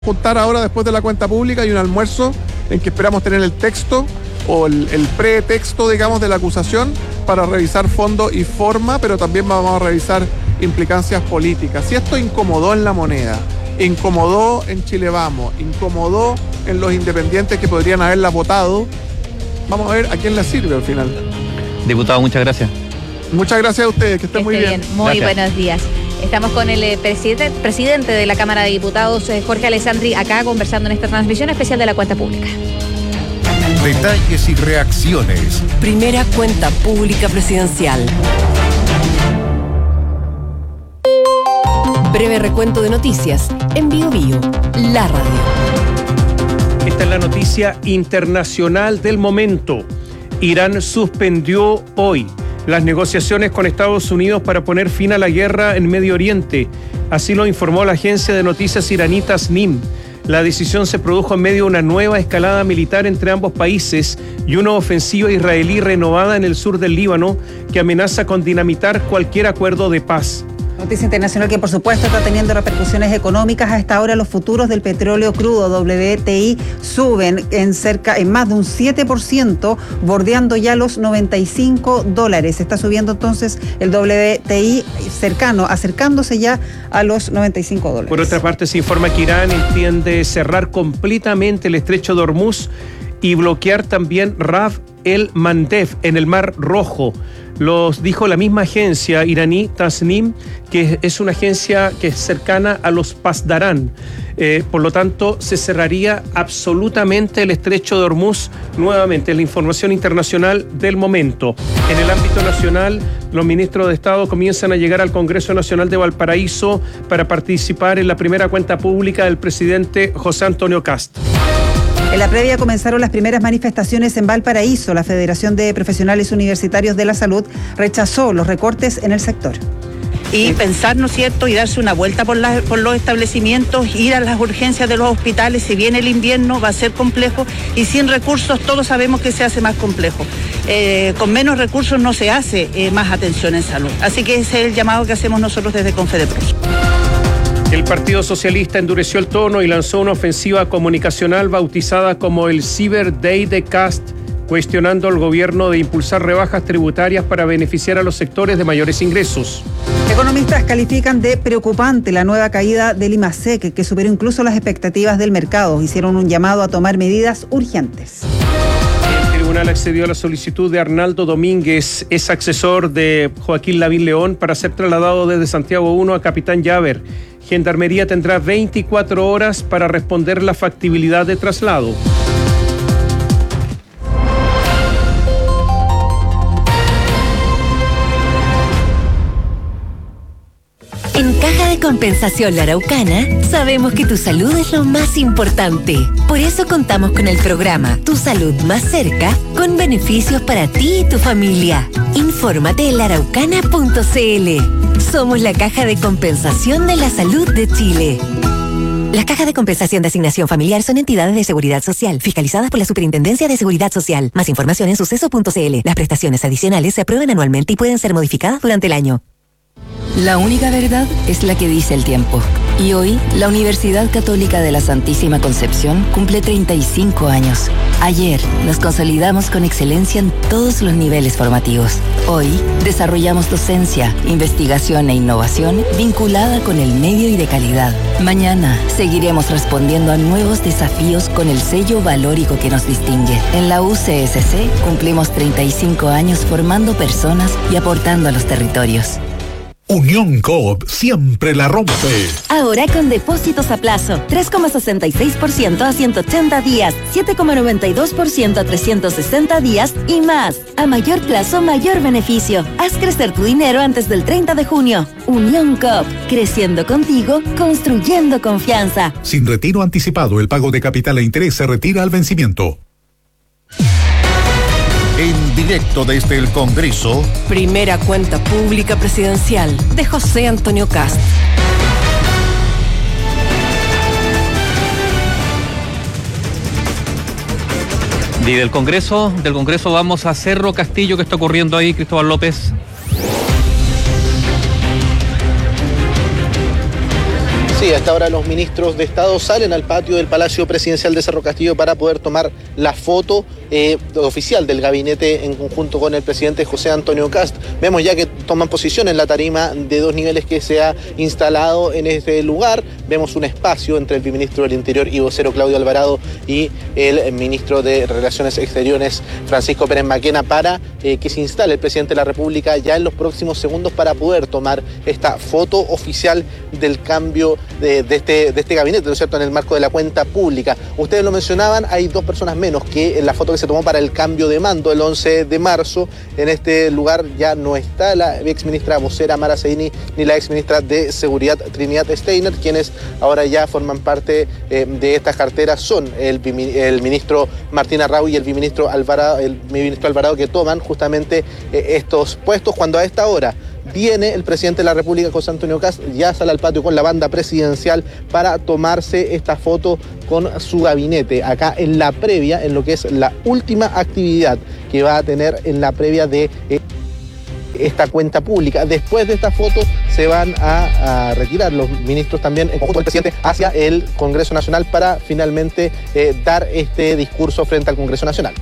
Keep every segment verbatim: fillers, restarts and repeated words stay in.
juntar ahora después de la cuenta pública y un almuerzo en que esperamos tener el texto o el, el pretexto, digamos, de la acusación para revisar fondo y forma, pero también vamos a revisar implicancias políticas. Si esto incomodó en La Moneda, incomodó en Chile Vamos, incomodó en los independientes que podrían haberla votado, vamos a ver a quién le sirve al final. Diputado, muchas gracias. Muchas gracias a ustedes, que estén que muy esté bien. bien. Muy Gracias. buenos días. Estamos con el eh, presidente, presidente de la Cámara de Diputados, eh, Jorge Alessandri, acá conversando en esta transmisión especial de la cuenta pública. Detalles y reacciones. Primera cuenta pública presidencial. Breve recuento de noticias en Bio Bio, la radio. Esta es la noticia internacional del momento. Irán suspendió hoy las negociaciones con Estados Unidos para poner fin a la guerra en Medio Oriente. Así lo informó la agencia de noticias iraní Tasnim. La decisión se produjo en medio de una nueva escalada militar entre ambos países y una ofensiva israelí renovada en el sur del Líbano que amenaza con dinamitar cualquier acuerdo de paz. Noticia internacional que por supuesto está teniendo repercusiones económicas. Hasta ahora los futuros del petróleo crudo W T I suben en cerca en más de un siete por ciento, bordeando ya los noventa y cinco dólares. Está subiendo entonces el W T I cercano, acercándose ya a los noventa y cinco dólares. Por otra parte, se informa que Irán entiende cerrar completamente el estrecho de Hormuz y bloquear también Ras el Mandeb en el Mar Rojo. Los dijo la misma agencia iraní Tasnim, que es una agencia que es cercana a los Pasdarán. Eh, por lo tanto, se cerraría absolutamente el estrecho de Hormuz nuevamente. La información internacional del momento. En el ámbito nacional, los ministros de Estado comienzan a llegar al Congreso Nacional de Valparaíso para participar en la primera cuenta pública del presidente José Antonio Kast. En la previa comenzaron las primeras manifestaciones en Valparaíso. La Federación de Profesionales Universitarios de la Salud rechazó los recortes en el sector. Y pensar, ¿no es cierto?, y darse una vuelta por, la, por los establecimientos, ir a las urgencias de los hospitales. Si viene el invierno va a ser complejo y sin recursos todos sabemos que se hace más complejo. Eh, con menos recursos no se hace eh, más atención en salud. Así que ese es el llamado que hacemos nosotros desde Confedepros. El Partido Socialista endureció el tono y lanzó una ofensiva comunicacional bautizada como el Cyber Day de Kast, cuestionando al gobierno de impulsar rebajas tributarias para beneficiar a los sectores de mayores ingresos. Economistas califican de preocupante la nueva caída del IMASEC, que superó incluso las expectativas del mercado. Hicieron un llamado a tomar medidas urgentes. El tribunal accedió a la solicitud de Arnaldo Domínguez, ex asesor de Joaquín Lavín León, para ser trasladado desde Santiago uno a Capitán Llaver. Gendarmería tendrá veinticuatro horas para responder la factibilidad de traslado. En Caja de Compensación La Araucana, sabemos que tu salud es lo más importante. Por eso contamos con el programa Tu Salud Más Cerca, con beneficios para ti y tu familia. Infórmate en la araucana punto c l. Somos la Caja de Compensación de la Salud de Chile. Las cajas de compensación de asignación familiar son entidades de seguridad social, fiscalizadas por la Superintendencia de Seguridad Social. Más información en suceso punto c l. Las prestaciones adicionales se aprueban anualmente y pueden ser modificadas durante el año. La única verdad es la que dice el tiempo. Y hoy, la Universidad Católica de la Santísima Concepción cumple treinta y cinco años. Ayer, nos consolidamos con excelencia en todos los niveles formativos. Hoy, desarrollamos docencia, investigación e innovación vinculada con el medio y de calidad. Mañana, seguiremos respondiendo a nuevos desafíos con el sello valórico que nos distingue. En la U C S C, cumplimos treinta y cinco años formando personas y aportando a los territorios. Unión Coop siempre la rompe. Ahora con depósitos a plazo, tres coma sesenta y seis por ciento a ciento ochenta días, siete coma noventa y dos por ciento a trescientos sesenta días y más. A mayor plazo, mayor beneficio. Haz crecer tu dinero antes del treinta de junio. Unión Coop, creciendo contigo, construyendo confianza. Sin retiro anticipado, el pago de capital e interés se retira al vencimiento. En directo desde el Congreso, Primera cuenta pública presidencial de José Antonio Kast. Y del Congreso, del Congreso vamos a Cerro Castillo. ¿Qué está ocurriendo ahí, Cristóbal López? Sí, hasta ahora los ministros de Estado salen al patio del Palacio Presidencial de Cerro Castillo para poder tomar la foto eh, oficial del gabinete en conjunto con el presidente José Antonio Kast. Vemos ya que toman posición en la tarima de dos niveles que se ha instalado en este lugar. Vemos un espacio entre el viceministro del Interior y vocero Claudio Alvarado y el ministro de Relaciones Exteriores Francisco Pérez Maquena para eh, que se instale el presidente de la República ya en los próximos segundos para poder tomar esta foto oficial del cambio de, de, este, de este gabinete, ¿no es cierto?, en el marco de la cuenta pública. Ustedes lo mencionaban, hay dos personas menos que en la foto que se tomó para el cambio de mando el once de marzo. En este lugar ya no está la exministra vocera Mara Seguini ni la exministra de Seguridad Trinidad Steiner, quienes ahora ya forman parte eh, de estas carteras son el, el ministro Martín Arrau y el viceministro Alvarado, el ministro Alvarado, que toman justamente eh, estos puestos cuando a esta hora viene el presidente de la República, José Antonio Kast, ya sale al patio con la banda presidencial para tomarse esta foto con su gabinete, acá en la previa, en lo que es la última actividad que va a tener en la previa de eh, esta cuenta pública. Después de esta foto se van a, a retirar los ministros también, en conjunto del presidente, hacia el Congreso Nacional para finalmente eh, dar este discurso frente al Congreso Nacional.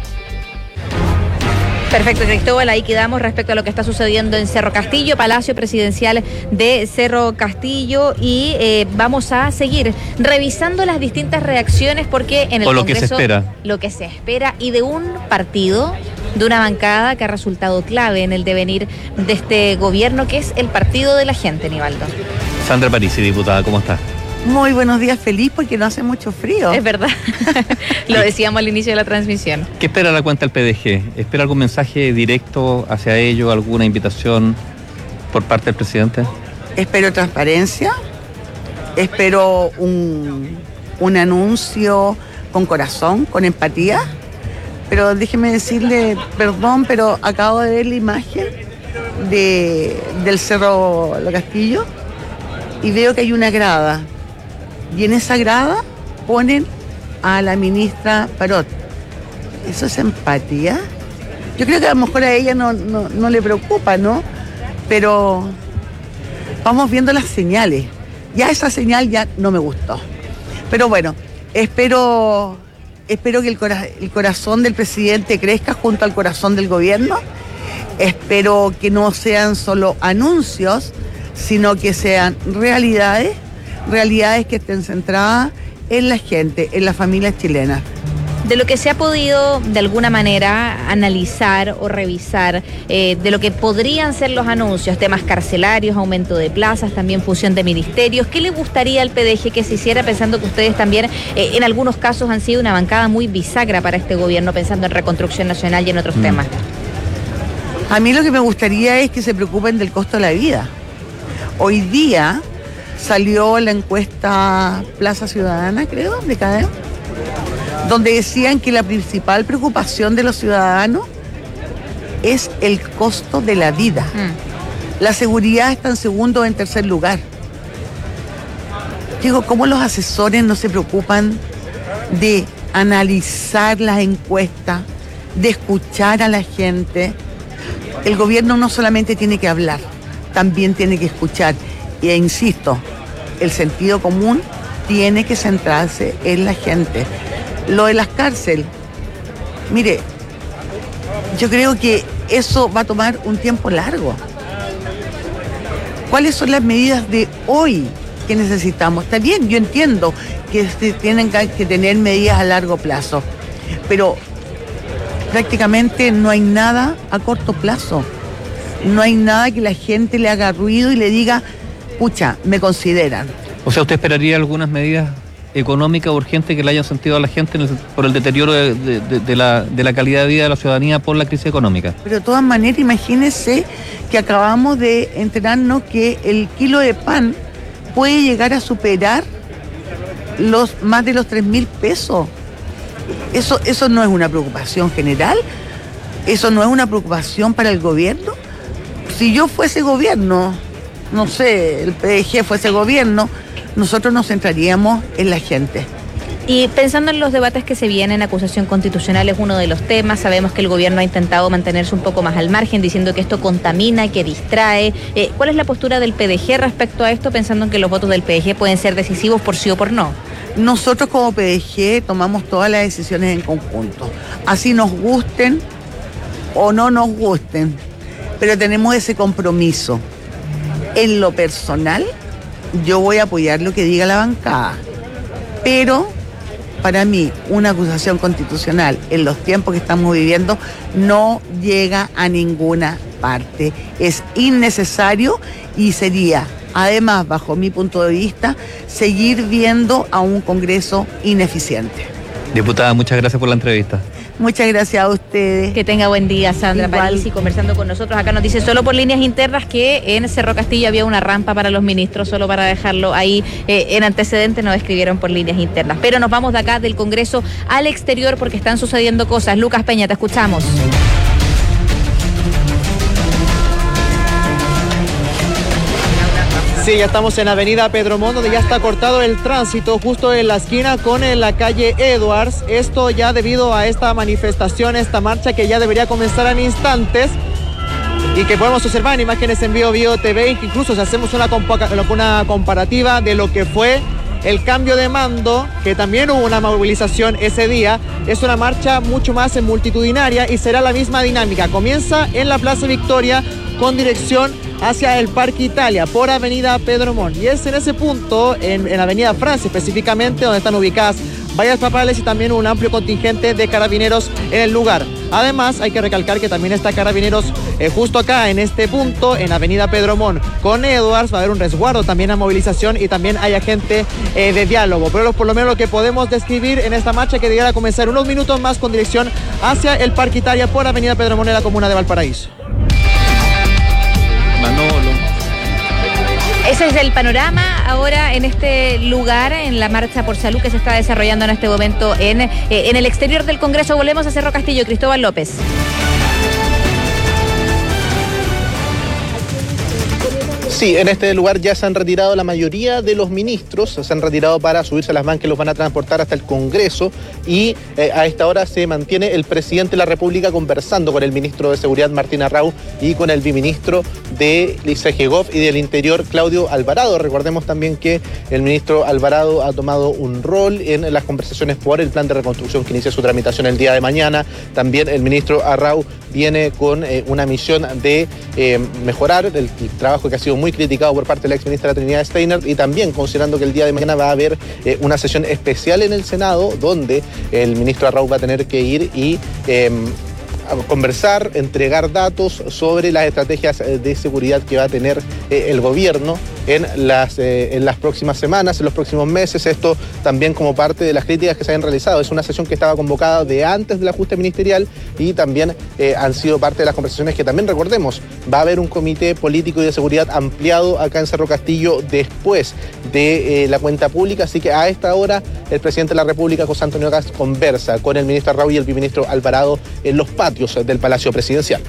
Perfecto, Cristóbal, ahí quedamos respecto a lo que está sucediendo en Cerro Castillo, Palacio Presidencial de Cerro Castillo, y eh, vamos a seguir revisando las distintas reacciones porque en el o lo Congreso, que se espera. Lo que se espera y de un partido, de una bancada que ha resultado clave en el devenir de este gobierno, que es el Partido de la Gente, Nivaldo. Sandra Parisi, diputada, ¿cómo está? Muy buenos días, feliz porque no hace mucho frío. Es verdad, lo decíamos al inicio de la transmisión. ¿Qué espera la cuenta del P D G? ¿Espera algún mensaje directo hacia ello, alguna invitación por parte del presidente? Espero transparencia, espero un, un anuncio con corazón, con empatía, pero déjeme decirle, perdón, pero acabo de ver la imagen de, del Cerro Castillo y veo que hay una grada. Y en esa grada ponen a la ministra Parot. ¿Eso es empatía? Yo creo que a lo mejor a ella no, no, no le preocupa, ¿no? Pero vamos viendo las señales. Ya esa señal ya no me gustó. Pero bueno, espero, espero que el, cora, el corazón del presidente crezca junto al corazón del gobierno. Espero que no sean solo anuncios, sino que sean realidades, realidades que estén centradas en la gente, en las familias chilenas. De lo que se ha podido, de alguna manera, analizar o revisar, eh, de lo que podrían ser los anuncios, temas carcelarios, aumento de plazas, también fusión de ministerios, ¿qué le gustaría al P D G que se hiciera, pensando que ustedes también, eh, en algunos casos, han sido una bancada muy bisagra para este gobierno, pensando en reconstrucción nacional y en otros mm. temas? A mí lo que me gustaría es que se preocupen del costo de la vida. Hoy día salió la encuesta Plaza Ciudadana, creo, de Cadem, donde decían que la principal preocupación de los ciudadanos es el costo de la vida. Mm. La seguridad está en segundo o en tercer lugar. Digo, ¿cómo los asesores no se preocupan de analizar las encuestas, de escuchar a la gente? El gobierno no solamente tiene que hablar, también tiene que escuchar. E insisto, el sentido común tiene que centrarse en la gente. Lo de las cárceles, mire, yo creo que eso va a tomar un tiempo largo. ¿Cuáles son las medidas de hoy que necesitamos? Está bien, yo entiendo que se tienen que tener medidas a largo plazo, pero prácticamente no hay nada a corto plazo. No hay nada que la gente le haga ruido y le diga, pucha, me consideran. O sea, ¿usted esperaría algunas medidas económicas urgentes que le hayan sentido a la gente en el, por el deterioro de, de, de, la, de la calidad de vida de la ciudadanía por la crisis económica? Pero de todas maneras, imagínese que acabamos de enterarnos que el kilo de pan puede llegar a superar los más de los tres mil pesos. Eso, eso no es una preocupación general, eso no es una preocupación para el gobierno. Si yo fuese gobierno, no sé, el P D G fuese gobierno, nosotros nos centraríamos en la gente. Y pensando en los debates que se vienen, acusación constitucional es uno de los temas. Sabemos que el gobierno ha intentado mantenerse un poco más al margen, diciendo que esto contamina, que distrae. Eh, ¿Cuál es la postura del P D G respecto a esto, pensando en que los votos del P D G pueden ser decisivos por sí o por no? Nosotros como P D G tomamos todas las decisiones en conjunto, así nos gusten o no nos gusten, pero tenemos ese compromiso. En lo personal, yo voy a apoyar lo que diga la bancada, pero para mí una acusación constitucional en los tiempos que estamos viviendo no llega a ninguna parte. Es innecesario y sería, además, bajo mi punto de vista, seguir viendo a un Congreso ineficiente. Diputada, muchas gracias por la entrevista. Muchas gracias a ustedes. Que tenga buen día, Sandra Parisi, conversando con nosotros. Acá nos dice solo por líneas internas que en Cerro Castillo había una rampa para los ministros, solo para dejarlo ahí eh, en antecedentes, nos escribieron por líneas internas. Pero nos vamos de acá del Congreso al exterior porque están sucediendo cosas. Lucas Peña, te escuchamos. Sí, ya estamos en Avenida Pedro Montt, donde ya está cortado el tránsito justo en la esquina con la calle Edwards. Esto ya debido a esta manifestación, esta marcha que ya debería comenzar en instantes y que podemos observar en imágenes en Bio Bio T V, incluso si hacemos una, una comparativa de lo que fue el cambio de mando, que también hubo una movilización ese día. Es una marcha mucho más multitudinaria y será la misma dinámica. Comienza en la Plaza Victoria con dirección hacia el Parque Italia por Avenida Pedro Montt. Y es en ese punto, en, en Avenida Francia específicamente, donde están ubicadas vallas papales y también un amplio contingente de carabineros en el lugar. Además, hay que recalcar que también está Carabineros eh, justo acá, en este punto, en Avenida Pedro Montt. Con Edwards va a haber un resguardo, también a movilización y también hay agente eh, de diálogo. Pero por lo menos lo que podemos describir en esta marcha, que deberá comenzar unos minutos más con dirección hacia el Parque Italia por Avenida Pedro Montt en la comuna de Valparaíso. Manolo. Ese es el panorama ahora en este lugar, en la marcha por salud que se está desarrollando en este momento en, eh, en el exterior del Congreso. Volvemos a Cerro Castillo. Cristóbal López. Sí, en este lugar ya se han retirado la mayoría de los ministros, se han retirado para subirse a las vans que los van a transportar hasta el Congreso y eh, a esta hora se mantiene el presidente de la República conversando con el ministro de Seguridad Martín Arrau y con el viceministro de SEGEGOV y del Interior Claudio Alvarado. Recordemos también que el ministro Alvarado ha tomado un rol en las conversaciones por el plan de reconstrucción que inicia su tramitación el día de mañana. También el ministro Arrau viene con eh, una misión de eh, mejorar el, el trabajo que ha sido muy criticado por parte de la exministra Trinidad Steiner y también considerando que el día de mañana va a haber eh, una sesión especial en el Senado donde el ministro Arrau va a tener que ir y eh, a conversar, entregar datos sobre las estrategias de seguridad que va a tener eh, el gobierno en las, eh, en las próximas semanas, en los próximos meses. Esto también como parte de las críticas que se han realizado. Es una sesión que estaba convocada de antes del ajuste ministerial y también eh, han sido parte de las conversaciones que también, recordemos, va a haber un comité político y de seguridad ampliado acá en Cerro Castillo después de eh, la cuenta pública. Así que a esta hora el presidente de la República, José Antonio Kast, conversa con el ministro Arrau y el viceministro Alvarado en los patios del Palacio Presidencial.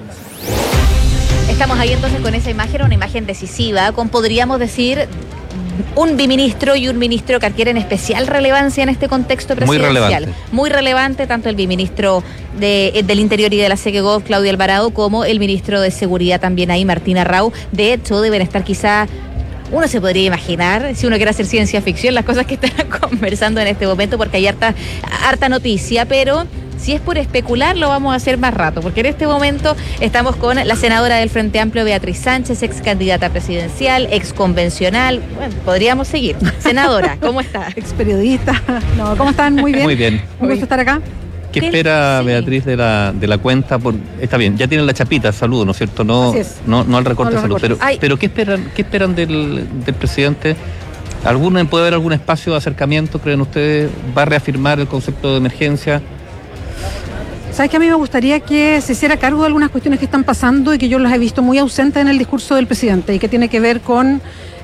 Estamos ahí entonces con esa imagen, una imagen decisiva, con, podríamos decir, un biministro y un ministro que adquieren especial relevancia en este contexto presidencial. Muy relevante. Muy relevante, tanto el biministro de, del Interior y de la SEGEGOV, Claudio Alvarado, como el ministro de Seguridad también ahí, Martín Arrau. De hecho, deben estar quizá... Uno se podría imaginar, si uno quiere hacer ciencia ficción, las cosas que están conversando en este momento, porque hay harta, harta noticia, pero si es por especular, lo vamos a hacer más rato, porque en este momento estamos con la senadora del Frente Amplio, Beatriz Sánchez, ex candidata presidencial, ex convencional. Bueno, podríamos seguir. Senadora, ¿cómo está? Ex periodista. No, ¿cómo están? Muy bien. Muy bien. Un gusto estar acá. ¿Qué espera sí. Beatriz de la, de la cuenta? Por, está bien, ya tienen la chapita, saludo, ¿no es cierto? No, no, no al recorte de salud. Pero, pero ¿qué esperan, qué esperan del, del presidente? ¿Alguno, ¿Puede haber algún espacio de acercamiento, creen ustedes? ¿Va a reafirmar el concepto de emergencia? Sabes que a mí me gustaría que se hiciera cargo de algunas cuestiones que están pasando y que yo las he visto muy ausentes en el discurso del presidente y que tiene que ver con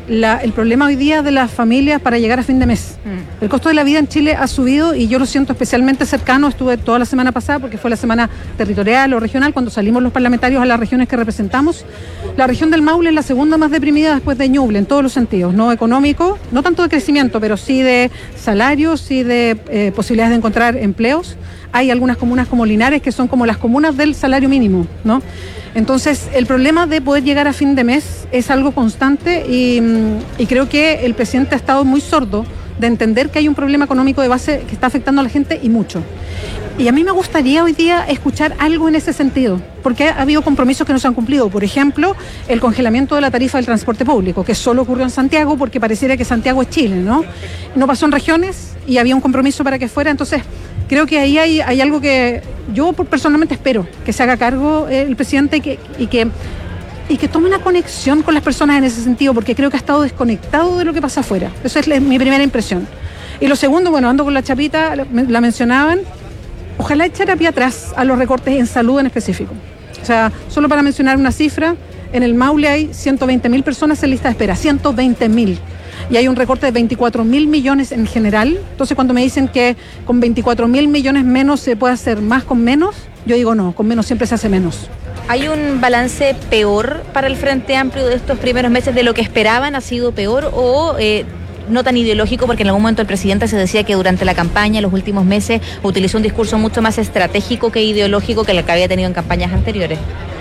la, el problema hoy día de las familias para llegar a fin de mes. Mm. El costo de la vida en Chile ha subido y yo lo siento especialmente cercano. Estuve toda la semana pasada porque fue la semana territorial o regional cuando salimos los parlamentarios a las regiones que representamos. La región del Maule es la segunda más deprimida después de Ñuble en todos los sentidos, no económico, no tanto de crecimiento, pero sí de salarios, sí de eh, posibilidades de encontrar empleos. Hay algunas comunas como Linares que son como las comunas del salario mínimo, ¿no? Entonces, el problema de poder llegar a fin de mes es algo constante y, y creo que el presidente ha estado muy sordo de entender que hay un problema económico de base que está afectando a la gente y mucho. Y a mí me gustaría hoy día escuchar algo en ese sentido, porque ha habido compromisos que no se han cumplido. Por ejemplo, el congelamiento de la tarifa del transporte público, que solo ocurrió en Santiago porque pareciera que Santiago es Chile, ¿no? No pasó en regiones y había un compromiso para que fuera, entonces creo que ahí hay, hay algo que yo personalmente espero que se haga cargo el presidente y que, y que y que tome una conexión con las personas en ese sentido, porque creo que ha estado desconectado de lo que pasa afuera. Esa es la, mi primera impresión. Y lo segundo, bueno, ando con la chapita, la, la mencionaban, ojalá echara pie atrás a los recortes en salud en específico. O sea, solo para mencionar una cifra, en el Maule hay ciento veinte mil personas en lista de espera, ciento veinte mil. Y hay un recorte de veinticuatro mil millones en general. Entonces, cuando me dicen que con veinticuatro mil millones menos se puede hacer más con menos, yo digo no, con menos siempre se hace menos. ¿Hay un balance peor para el Frente Amplio de estos primeros meses de lo que esperaban? ¿Ha sido peor o eh, no tan ideológico? Porque en algún momento el presidente se decía que durante la campaña, los últimos meses, utilizó un discurso mucho más estratégico que ideológico que el que había tenido en campañas anteriores.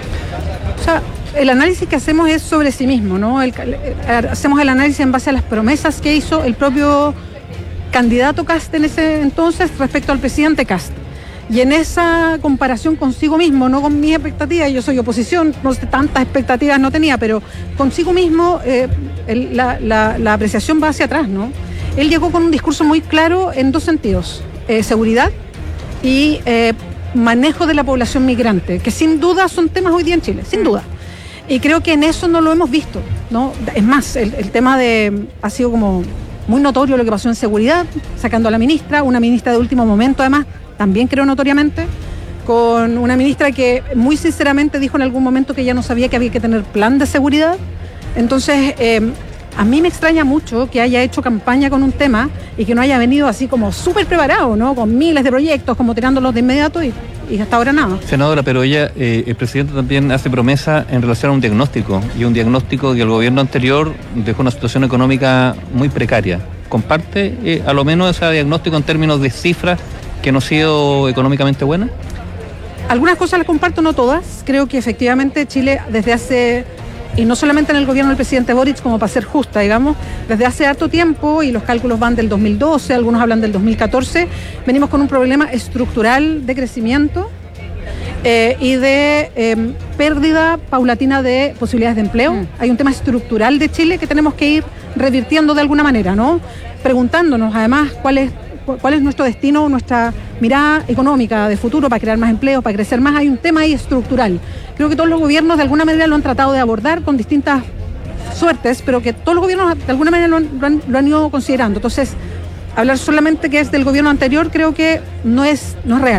O sea, el análisis que hacemos es sobre sí mismo, ¿no? El, el, hacemos el análisis en base a las promesas que hizo el propio candidato Kast en ese entonces respecto al presidente Kast. Y en esa comparación consigo mismo, no con mis expectativas, yo soy oposición, no sé, tantas expectativas no tenía, pero consigo mismo eh, el, la, la, la apreciación va hacia atrás, ¿no? Él llegó con un discurso muy claro en dos sentidos, eh, seguridad y eh, manejo de la población migrante, que sin duda son temas hoy día en Chile, sin duda. Y creo que en eso no lo hemos visto, ¿no? Es más, el, el tema de ha sido como muy notorio lo que pasó en seguridad, sacando a la ministra, una ministra de último momento además, también creo notoriamente, con una ministra que muy sinceramente dijo en algún momento que ya no sabía que había que tener plan de seguridad. Entonces, eh, a mí me extraña mucho que haya hecho campaña con un tema y que no haya venido así como súper preparado, ¿no? Con miles de proyectos, como tirándolos de inmediato y, y hasta ahora nada. Senadora, pero ella, eh, el presidente también hace promesa en relación a un diagnóstico, y un diagnóstico que el gobierno anterior dejó una situación económica muy precaria. ¿Comparte eh, a lo menos ese diagnóstico en términos de cifras que no ha sido económicamente buena? Algunas cosas las comparto, no todas. Creo que efectivamente Chile desde hace, y no solamente en el gobierno del presidente Boric, como para ser justa, digamos, desde hace harto tiempo, y los cálculos van del dos mil doce, algunos hablan del dos mil catorce, venimos con un problema estructural de crecimiento eh, y de eh, pérdida paulatina de posibilidades de empleo. Mm. Hay un tema estructural de Chile que tenemos que ir revirtiendo de alguna manera, ¿no? Preguntándonos además cuál es cuál es nuestro destino, nuestra mirada económica de futuro para crear más empleos, para crecer más. Hay un tema ahí estructural. Creo que todos los gobiernos de alguna manera lo han tratado de abordar con distintas suertes, pero que todos los gobiernos de alguna manera lo han, lo han, lo han ido considerando. Entonces, hablar solamente que es del gobierno anterior creo que no es, no es real.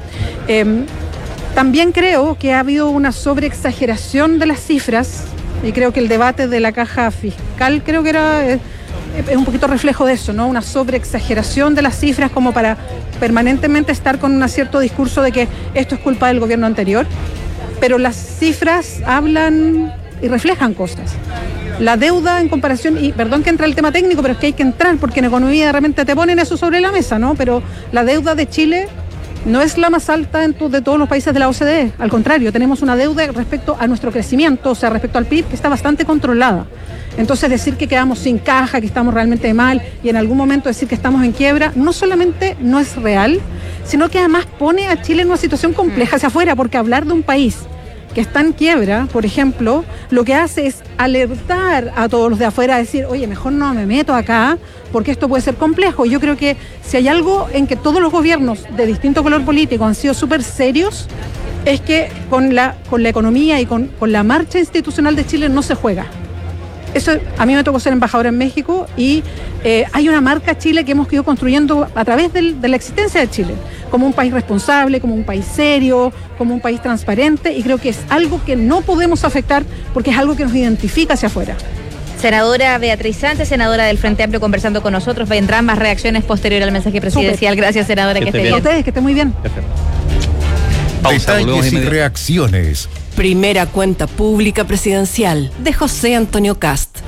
Eh, también creo que ha habido una sobreexageración de las cifras, y creo que el debate de la caja fiscal creo que era... Eh, es un poquito reflejo de eso, ¿no? Una sobreexageración de las cifras como para permanentemente estar con un cierto discurso de que esto es culpa del gobierno anterior, pero las cifras hablan y reflejan cosas. La deuda en comparación, y perdón que entre el tema técnico, pero es que hay que entrar porque en economía de repente te ponen eso sobre la mesa, ¿no? Pero la deuda de Chile no es la más alta en to- de todos los países de la O C D E, al contrario, tenemos una deuda respecto a nuestro crecimiento, o sea, respecto al P I B, que está bastante controlada. Entonces, decir que quedamos sin caja, que estamos realmente mal, y en algún momento decir que estamos en quiebra, no solamente no es real, sino que además pone a Chile en una situación compleja hacia afuera, porque hablar de un país que está en quiebra, por ejemplo, lo que hace es alertar a todos los de afuera a decir, oye, mejor no me meto acá, porque esto puede ser complejo. Y yo creo que si hay algo en que todos los gobiernos de distinto color político han sido súper serios, es que con la, con la economía y con, con la marcha institucional de Chile no se juega. Eso, a mí me tocó ser embajadora en México y eh, hay una marca Chile que hemos ido construyendo a través del, de la existencia de Chile, como un país responsable, como un país serio, como un país transparente, y creo que es algo que no podemos afectar porque es algo que nos identifica hacia afuera. Senadora Beatriz Sánchez, senadora del Frente Amplio, conversando con nosotros. Vendrán más reacciones posteriores al mensaje presidencial. Super. Gracias, senadora, que, que esté bien. A ustedes, que esté muy bien. Pausa, detalles y reacciones. Primera cuenta pública presidencial de José Antonio Cast.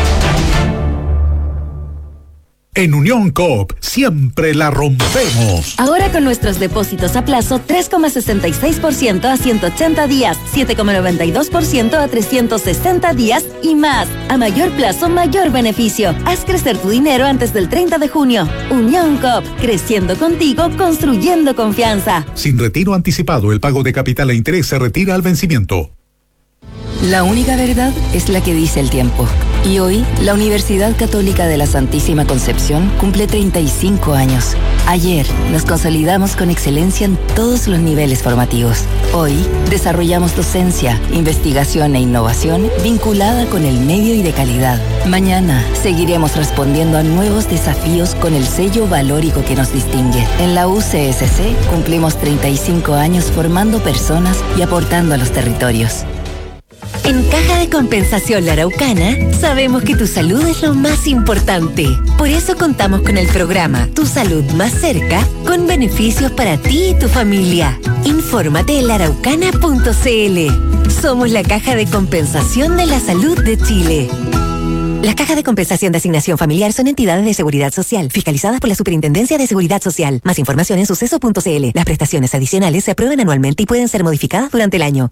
En Unión Coop siempre la rompemos. Ahora con nuestros depósitos a plazo tres coma sesenta y seis por ciento a ciento ochenta días, siete coma noventa y dos por ciento a trescientos sesenta días y más. A mayor plazo, mayor beneficio. Haz crecer tu dinero antes del treinta de junio. Unión Coop, creciendo contigo, construyendo confianza. Sin retiro anticipado, el pago de capital e interés se retira al vencimiento. La única verdad es la que dice el tiempo. Y hoy, la Universidad Católica de la Santísima Concepción cumple treinta y cinco años. Ayer, nos consolidamos con excelencia en todos los niveles formativos. Hoy, desarrollamos docencia, investigación e innovación vinculada con el medio y de calidad. Mañana, seguiremos respondiendo a nuevos desafíos con el sello valórico que nos distingue. En la U C S C, cumplimos treinta y cinco años formando personas y aportando a los territorios. En Caja de Compensación La Araucana, sabemos que tu salud es lo más importante. Por eso contamos con el programa Tu Salud Más Cerca, con beneficios para ti y tu familia. Infórmate en la araucana punto c l. Somos la Caja de Compensación de la Salud de Chile. Las cajas de compensación de asignación familiar son entidades de seguridad social, fiscalizadas por la Superintendencia de Seguridad Social. Más información en suceso punto c l. Las prestaciones adicionales se aprueban anualmente y pueden ser modificadas durante el año.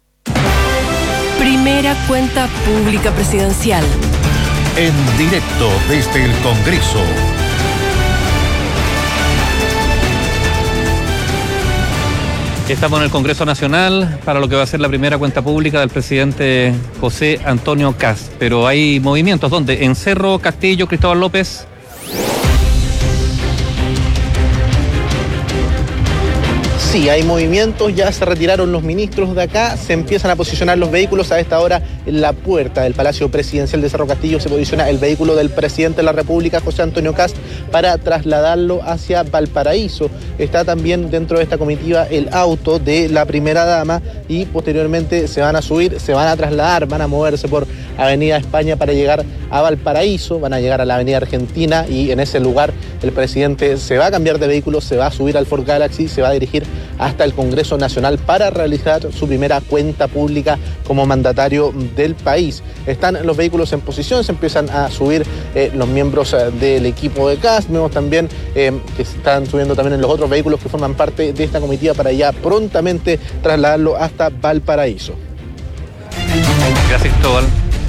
Primera cuenta pública presidencial. En directo desde el Congreso. Estamos en el Congreso Nacional para lo que va a ser la primera cuenta pública del presidente José Antonio Cast. Pero hay movimientos, ¿dónde? En Cerro Castillo, Cristóbal López. Sí, hay movimientos, ya se retiraron los ministros de acá, se empiezan a posicionar los vehículos. A esta hora en la puerta del Palacio Presidencial de Cerro Castillo se posiciona el vehículo del presidente de la República, José Antonio Cast, para trasladarlo hacia Valparaíso. Está también dentro de esta comitiva el auto de la primera dama y posteriormente se van a subir, se van a trasladar, van a moverse por Avenida España para llegar a Valparaíso, van a llegar a la Avenida Argentina y en ese lugar el presidente se va a cambiar de vehículo, se va a subir al Ford Galaxy, se va a dirigir hasta el Congreso Nacional para realizar su primera cuenta pública como mandatario del país. Están los vehículos en posición, se empiezan a subir eh, los miembros eh, del equipo de Cast. Vemos también eh, que se están subiendo también en los otros vehículos que forman parte de esta comitiva para ya prontamente trasladarlo hasta Valparaíso. Gracias, Cristóbal.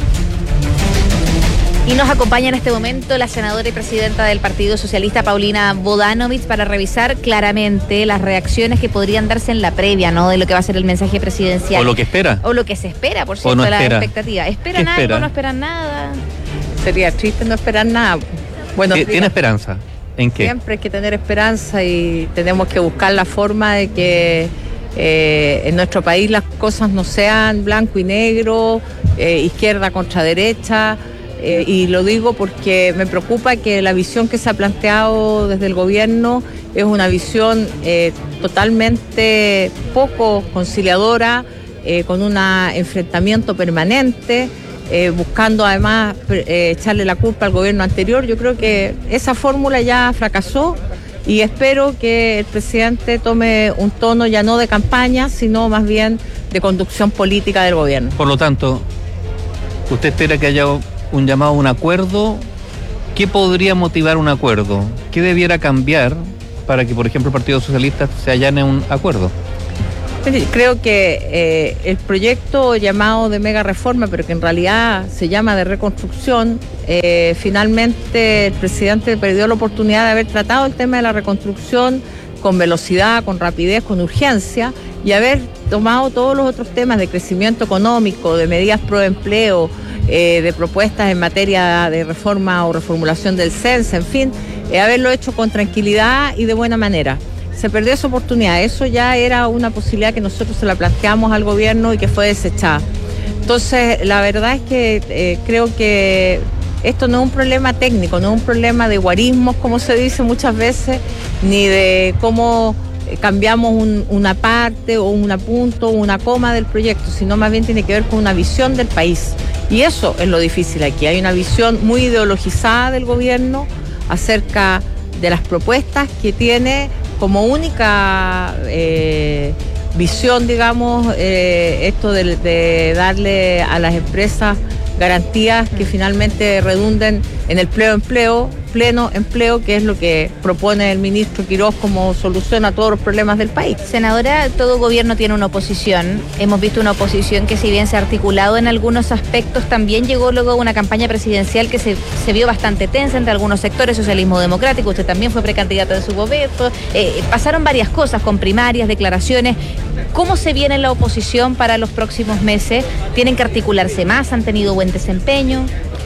Y nos acompaña en este momento la senadora y presidenta del Partido Socialista, Paulina Bodanovich, para revisar claramente las reacciones que podrían darse en la previa, ¿no?, de lo que va a ser el mensaje presidencial. O lo que espera. O lo que se espera, por cierto, no la espera. expectativa. ¿Esperan algo espera? o no esperan nada? Sería triste no esperar nada. Bueno, ¿Tiene esperanza? ¿En qué? Siempre hay que tener esperanza y tenemos que buscar la forma de que eh, en nuestro país las cosas no sean blanco y negro, eh, izquierda contra derecha. Eh, y lo digo porque me preocupa que la visión que se ha planteado desde el gobierno es una visión eh, totalmente poco conciliadora, eh, con un enfrentamiento permanente, eh, buscando además eh, echarle la culpa al gobierno anterior. Yo creo que esa fórmula ya fracasó y espero que el presidente tome un tono ya no de campaña, sino más bien de conducción política del gobierno. Por lo tanto, ¿usted espera que haya un llamado a un acuerdo? ¿Qué podría motivar un acuerdo? ¿Qué debiera cambiar para que, por ejemplo, el Partido Socialista se allane un acuerdo? Creo que eh, el proyecto llamado de mega reforma, pero que en realidad se llama de reconstrucción, eh, finalmente el presidente perdió la oportunidad de haber tratado el tema de la reconstrucción con velocidad, con rapidez, con urgencia, y haber tomado todos los otros temas de crecimiento económico, de medidas pro empleo, eh, de propuestas en materia de reforma o reformulación del C E N S E, en fin, eh, haberlo hecho con tranquilidad y de buena manera. Se perdió esa oportunidad, eso ya era una posibilidad que nosotros se la planteamos al gobierno y que fue desechada. Entonces, la verdad es que eh, creo que esto no es un problema técnico, no es un problema de guarismos, como se dice muchas veces, ni de cómo cambiamos un, una parte o un punto o una coma del proyecto, sino más bien tiene que ver con una visión del país. Y eso es lo difícil aquí. Hay una visión muy ideologizada del gobierno acerca de las propuestas que tiene como única eh, visión, digamos, eh, esto de, de darle a las empresas garantías que finalmente redunden en el pleno empleo, pleno empleo, que es lo que propone el ministro Quirós como solución a todos los problemas del país. Senadora, todo gobierno tiene una oposición. Hemos visto una oposición que, si bien se ha articulado en algunos aspectos, también llegó luego una campaña presidencial que se, se vio bastante tensa entre algunos sectores, socialismo democrático, usted también fue precandidato de su gobierno, eh, pasaron varias cosas con primarias, declaraciones. ¿Cómo se viene la oposición para los próximos meses? ¿Tienen que articularse más? ¿Han tenido buen desempeño?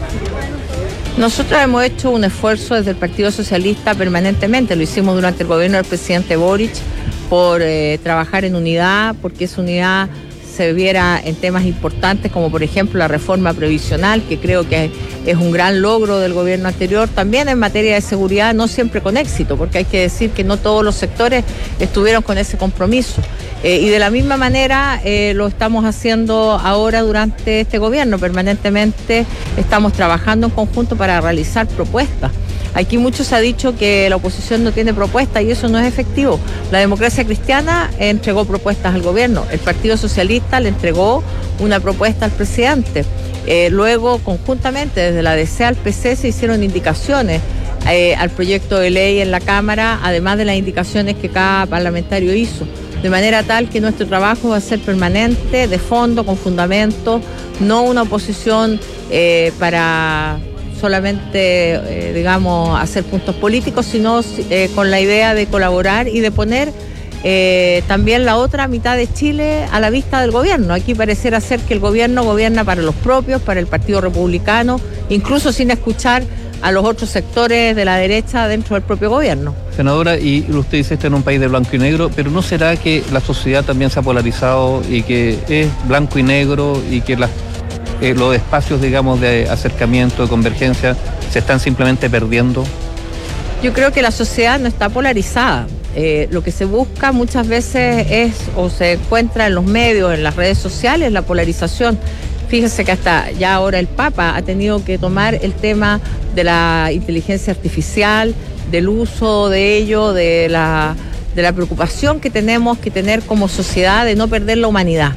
Nosotros hemos hecho un esfuerzo desde el Partido Socialista permanentemente, lo hicimos durante el gobierno del presidente Boric, por eh, trabajar en unidad, porque esa unidad se viera en temas importantes como por ejemplo la reforma previsional, que creo que es un gran logro del gobierno anterior, también en materia de seguridad, no siempre con éxito, porque hay que decir que no todos los sectores estuvieron con ese compromiso. Eh, y de la misma manera eh, lo estamos haciendo ahora durante este gobierno, permanentemente estamos trabajando en conjunto para realizar propuestas. Aquí mucho se ha dicho que la oposición no tiene propuestas y eso no es efectivo. La Democracia Cristiana entregó propuestas al gobierno, el Partido Socialista le entregó una propuesta al presidente. Eh, luego, conjuntamente, desde la D C al P C se hicieron indicaciones eh, al proyecto de ley en la Cámara, además de las indicaciones que cada parlamentario hizo. De manera tal que nuestro trabajo va a ser permanente, de fondo, con fundamento, no una oposición eh, para solamente, eh, digamos, hacer puntos políticos, sino eh, con la idea de colaborar y de poner eh, también la otra mitad de Chile a la vista del gobierno. Aquí pareciera ser que el gobierno gobierna para los propios, para el Partido Republicano, incluso sin escuchar a los otros sectores de la derecha dentro del propio gobierno. Senadora, y usted dice esto en un país de blanco y negro, pero ¿no será que la sociedad también se ha polarizado y que es blanco y negro y que las Eh, los espacios, digamos, de acercamiento, de convergencia, se están simplemente perdiendo? Yo creo que la sociedad no está polarizada. Eh, lo que se busca muchas veces es, o se encuentra en los medios, en las redes sociales, la polarización. Fíjese que hasta ya ahora el Papa ha tenido que tomar el tema de la inteligencia artificial, del uso de ello, de la, de la preocupación que tenemos que tener como sociedad de no perder la humanidad.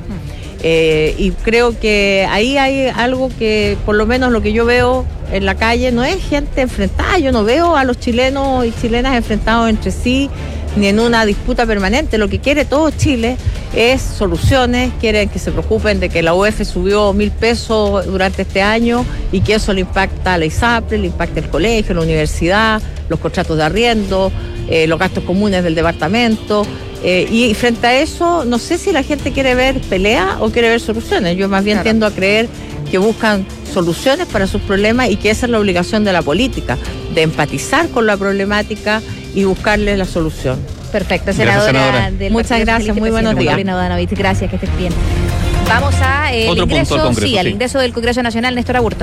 Eh, y creo que ahí hay algo que, por lo menos lo que yo veo en la calle, no es gente enfrentada. Yo no veo a los chilenos y chilenas enfrentados entre sí, ni en una disputa permanente. Lo que quiere todo Chile es soluciones, quieren que se preocupen de que la U E F subió mil pesos durante este año y que eso le impacta a la ISAPRE, le impacta el colegio, la universidad, los contratos de arriendo, eh, los gastos comunes del departamento. Eh, y frente a eso, no sé si la gente quiere ver pelea o quiere ver soluciones. Yo más bien claro. tiendo a creer que buscan soluciones para sus problemas y que esa es la obligación de la política, de empatizar con la problemática y buscarle la solución. Perfecto, senadora. Gracias, senadora. Del Muchas Partido gracias, muy buenos días. Gracias, que estés bien. Vamos a el Otro ingreso, punto al Congreso, sí, al sí. ingreso del Congreso Nacional, Néstor Aburto.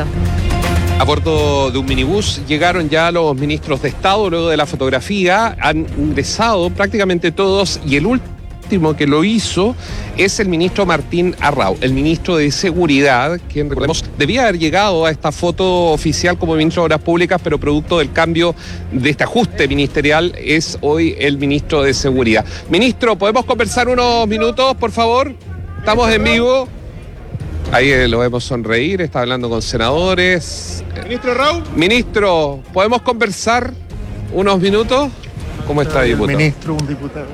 A bordo de un minibús llegaron ya los ministros de Estado luego de la fotografía, han ingresado prácticamente todos y el último que lo hizo es el ministro Martín Arrau, el ministro de Seguridad, quien recordemos debía haber llegado a esta foto oficial como ministro de Obras Públicas, pero producto del cambio de este ajuste ministerial es hoy el ministro de Seguridad. Ministro, ¿podemos conversar unos minutos, por favor? Estamos en vivo. Ahí lo vemos sonreír, está hablando con senadores. Ministro Arrau. Ministro, ¿podemos conversar unos minutos? ¿Cómo está, diputado? Ministro, un diputado.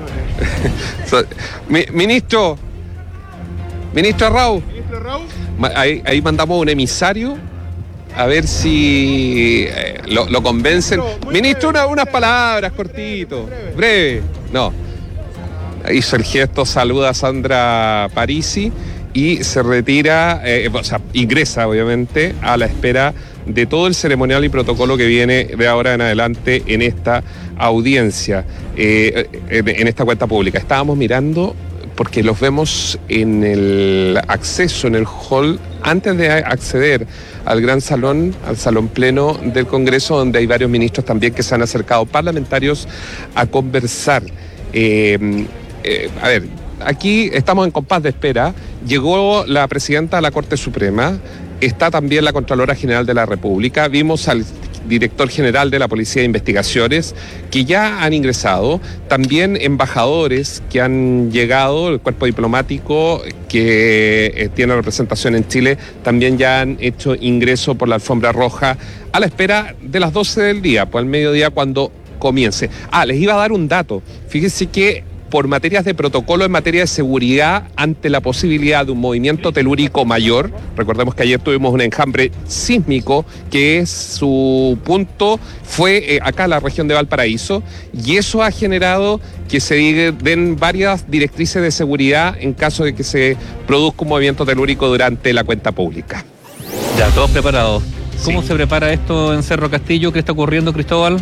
Mi, ministro, ministro Arrau. Ministro Arrau. Ahí, ahí mandamos un emisario a ver si eh, lo, lo convencen. Ministro, ministro breve, una, unas palabras, cortito. Breve. breve. No. Hizo el gesto, saluda a Sandra Parisi y se retira, eh, o sea, ingresa obviamente a la espera de todo el ceremonial y protocolo que viene de ahora en adelante en esta audiencia, eh, en, en esta cuenta pública. Estábamos mirando porque los vemos en el acceso, en el hall, antes de acceder al gran salón, al salón pleno del Congreso, donde hay varios ministros también que se han acercado, parlamentarios, a conversar. Eh, eh, a ver, aquí estamos en compás de espera. Llegó la presidenta de la Corte Suprema, está también la Contralora General de la República. Vimos al director general de la Policía de Investigaciones, que ya han ingresado, también embajadores que han llegado, el cuerpo diplomático que eh, tiene representación en Chile, también ya han hecho ingreso por la alfombra roja a la espera de las doce del día, pues al mediodía cuando comience. Ah, les iba a dar un dato. Fíjense que por materias de protocolo en materia de seguridad ante la posibilidad de un movimiento telúrico mayor. Recordemos que ayer tuvimos un enjambre sísmico que es su punto fue eh, acá en la región de Valparaíso, y eso ha generado que se den varias directrices de seguridad en caso de que se produzca un movimiento telúrico durante la cuenta pública. Ya, todos preparados. ¿Cómo sí se prepara esto en Cerro Castillo? ¿Qué está ocurriendo, Cristóbal?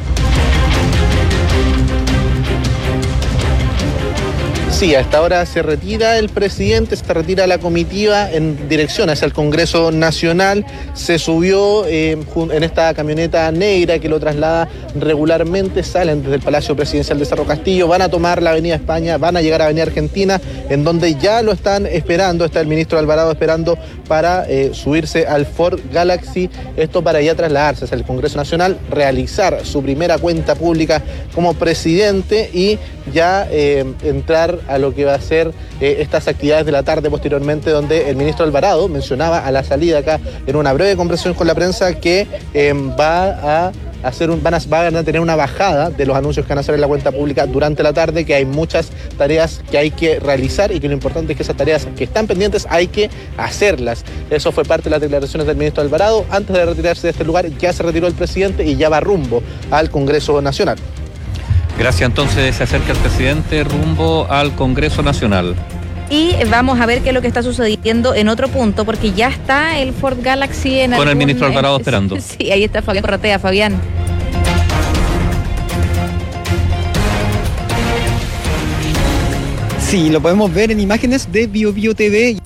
Sí, a esta hora se retira el presidente, se retira la comitiva en dirección hacia el Congreso Nacional. Se subió eh, en esta camioneta negra que lo traslada regularmente, salen desde el Palacio Presidencial de Cerro Castillo, van a tomar la Avenida España, van a llegar a Avenida Argentina, en donde ya lo están esperando, está el ministro Alvarado esperando para eh, subirse al Ford Galaxy, esto para ya trasladarse hacia el Congreso Nacional, realizar su primera cuenta pública como presidente y ya eh, entrar a lo que va a ser eh, estas actividades de la tarde posteriormente, donde el ministro Alvarado mencionaba a la salida acá en una breve conversación con la prensa que eh, va a hacer un, van, a, van a tener una bajada de los anuncios que van a hacer en la cuenta pública durante la tarde, que hay muchas tareas que hay que realizar y que lo importante es que esas tareas que están pendientes hay que hacerlas. Eso fue parte de las declaraciones del ministro Alvarado. Antes de retirarse de este lugar ya se retiró el presidente y ya va rumbo al Congreso Nacional. Gracias, entonces se acerca el presidente rumbo al Congreso Nacional. Y vamos a ver qué es lo que está sucediendo en otro punto, porque ya está el Ford Galaxy en Con algún, el ministro Alvarado eh, esperando. Sí, ahí está Fabián Corratea. Fabián. Sí, lo podemos ver en imágenes de Bio Bio T V.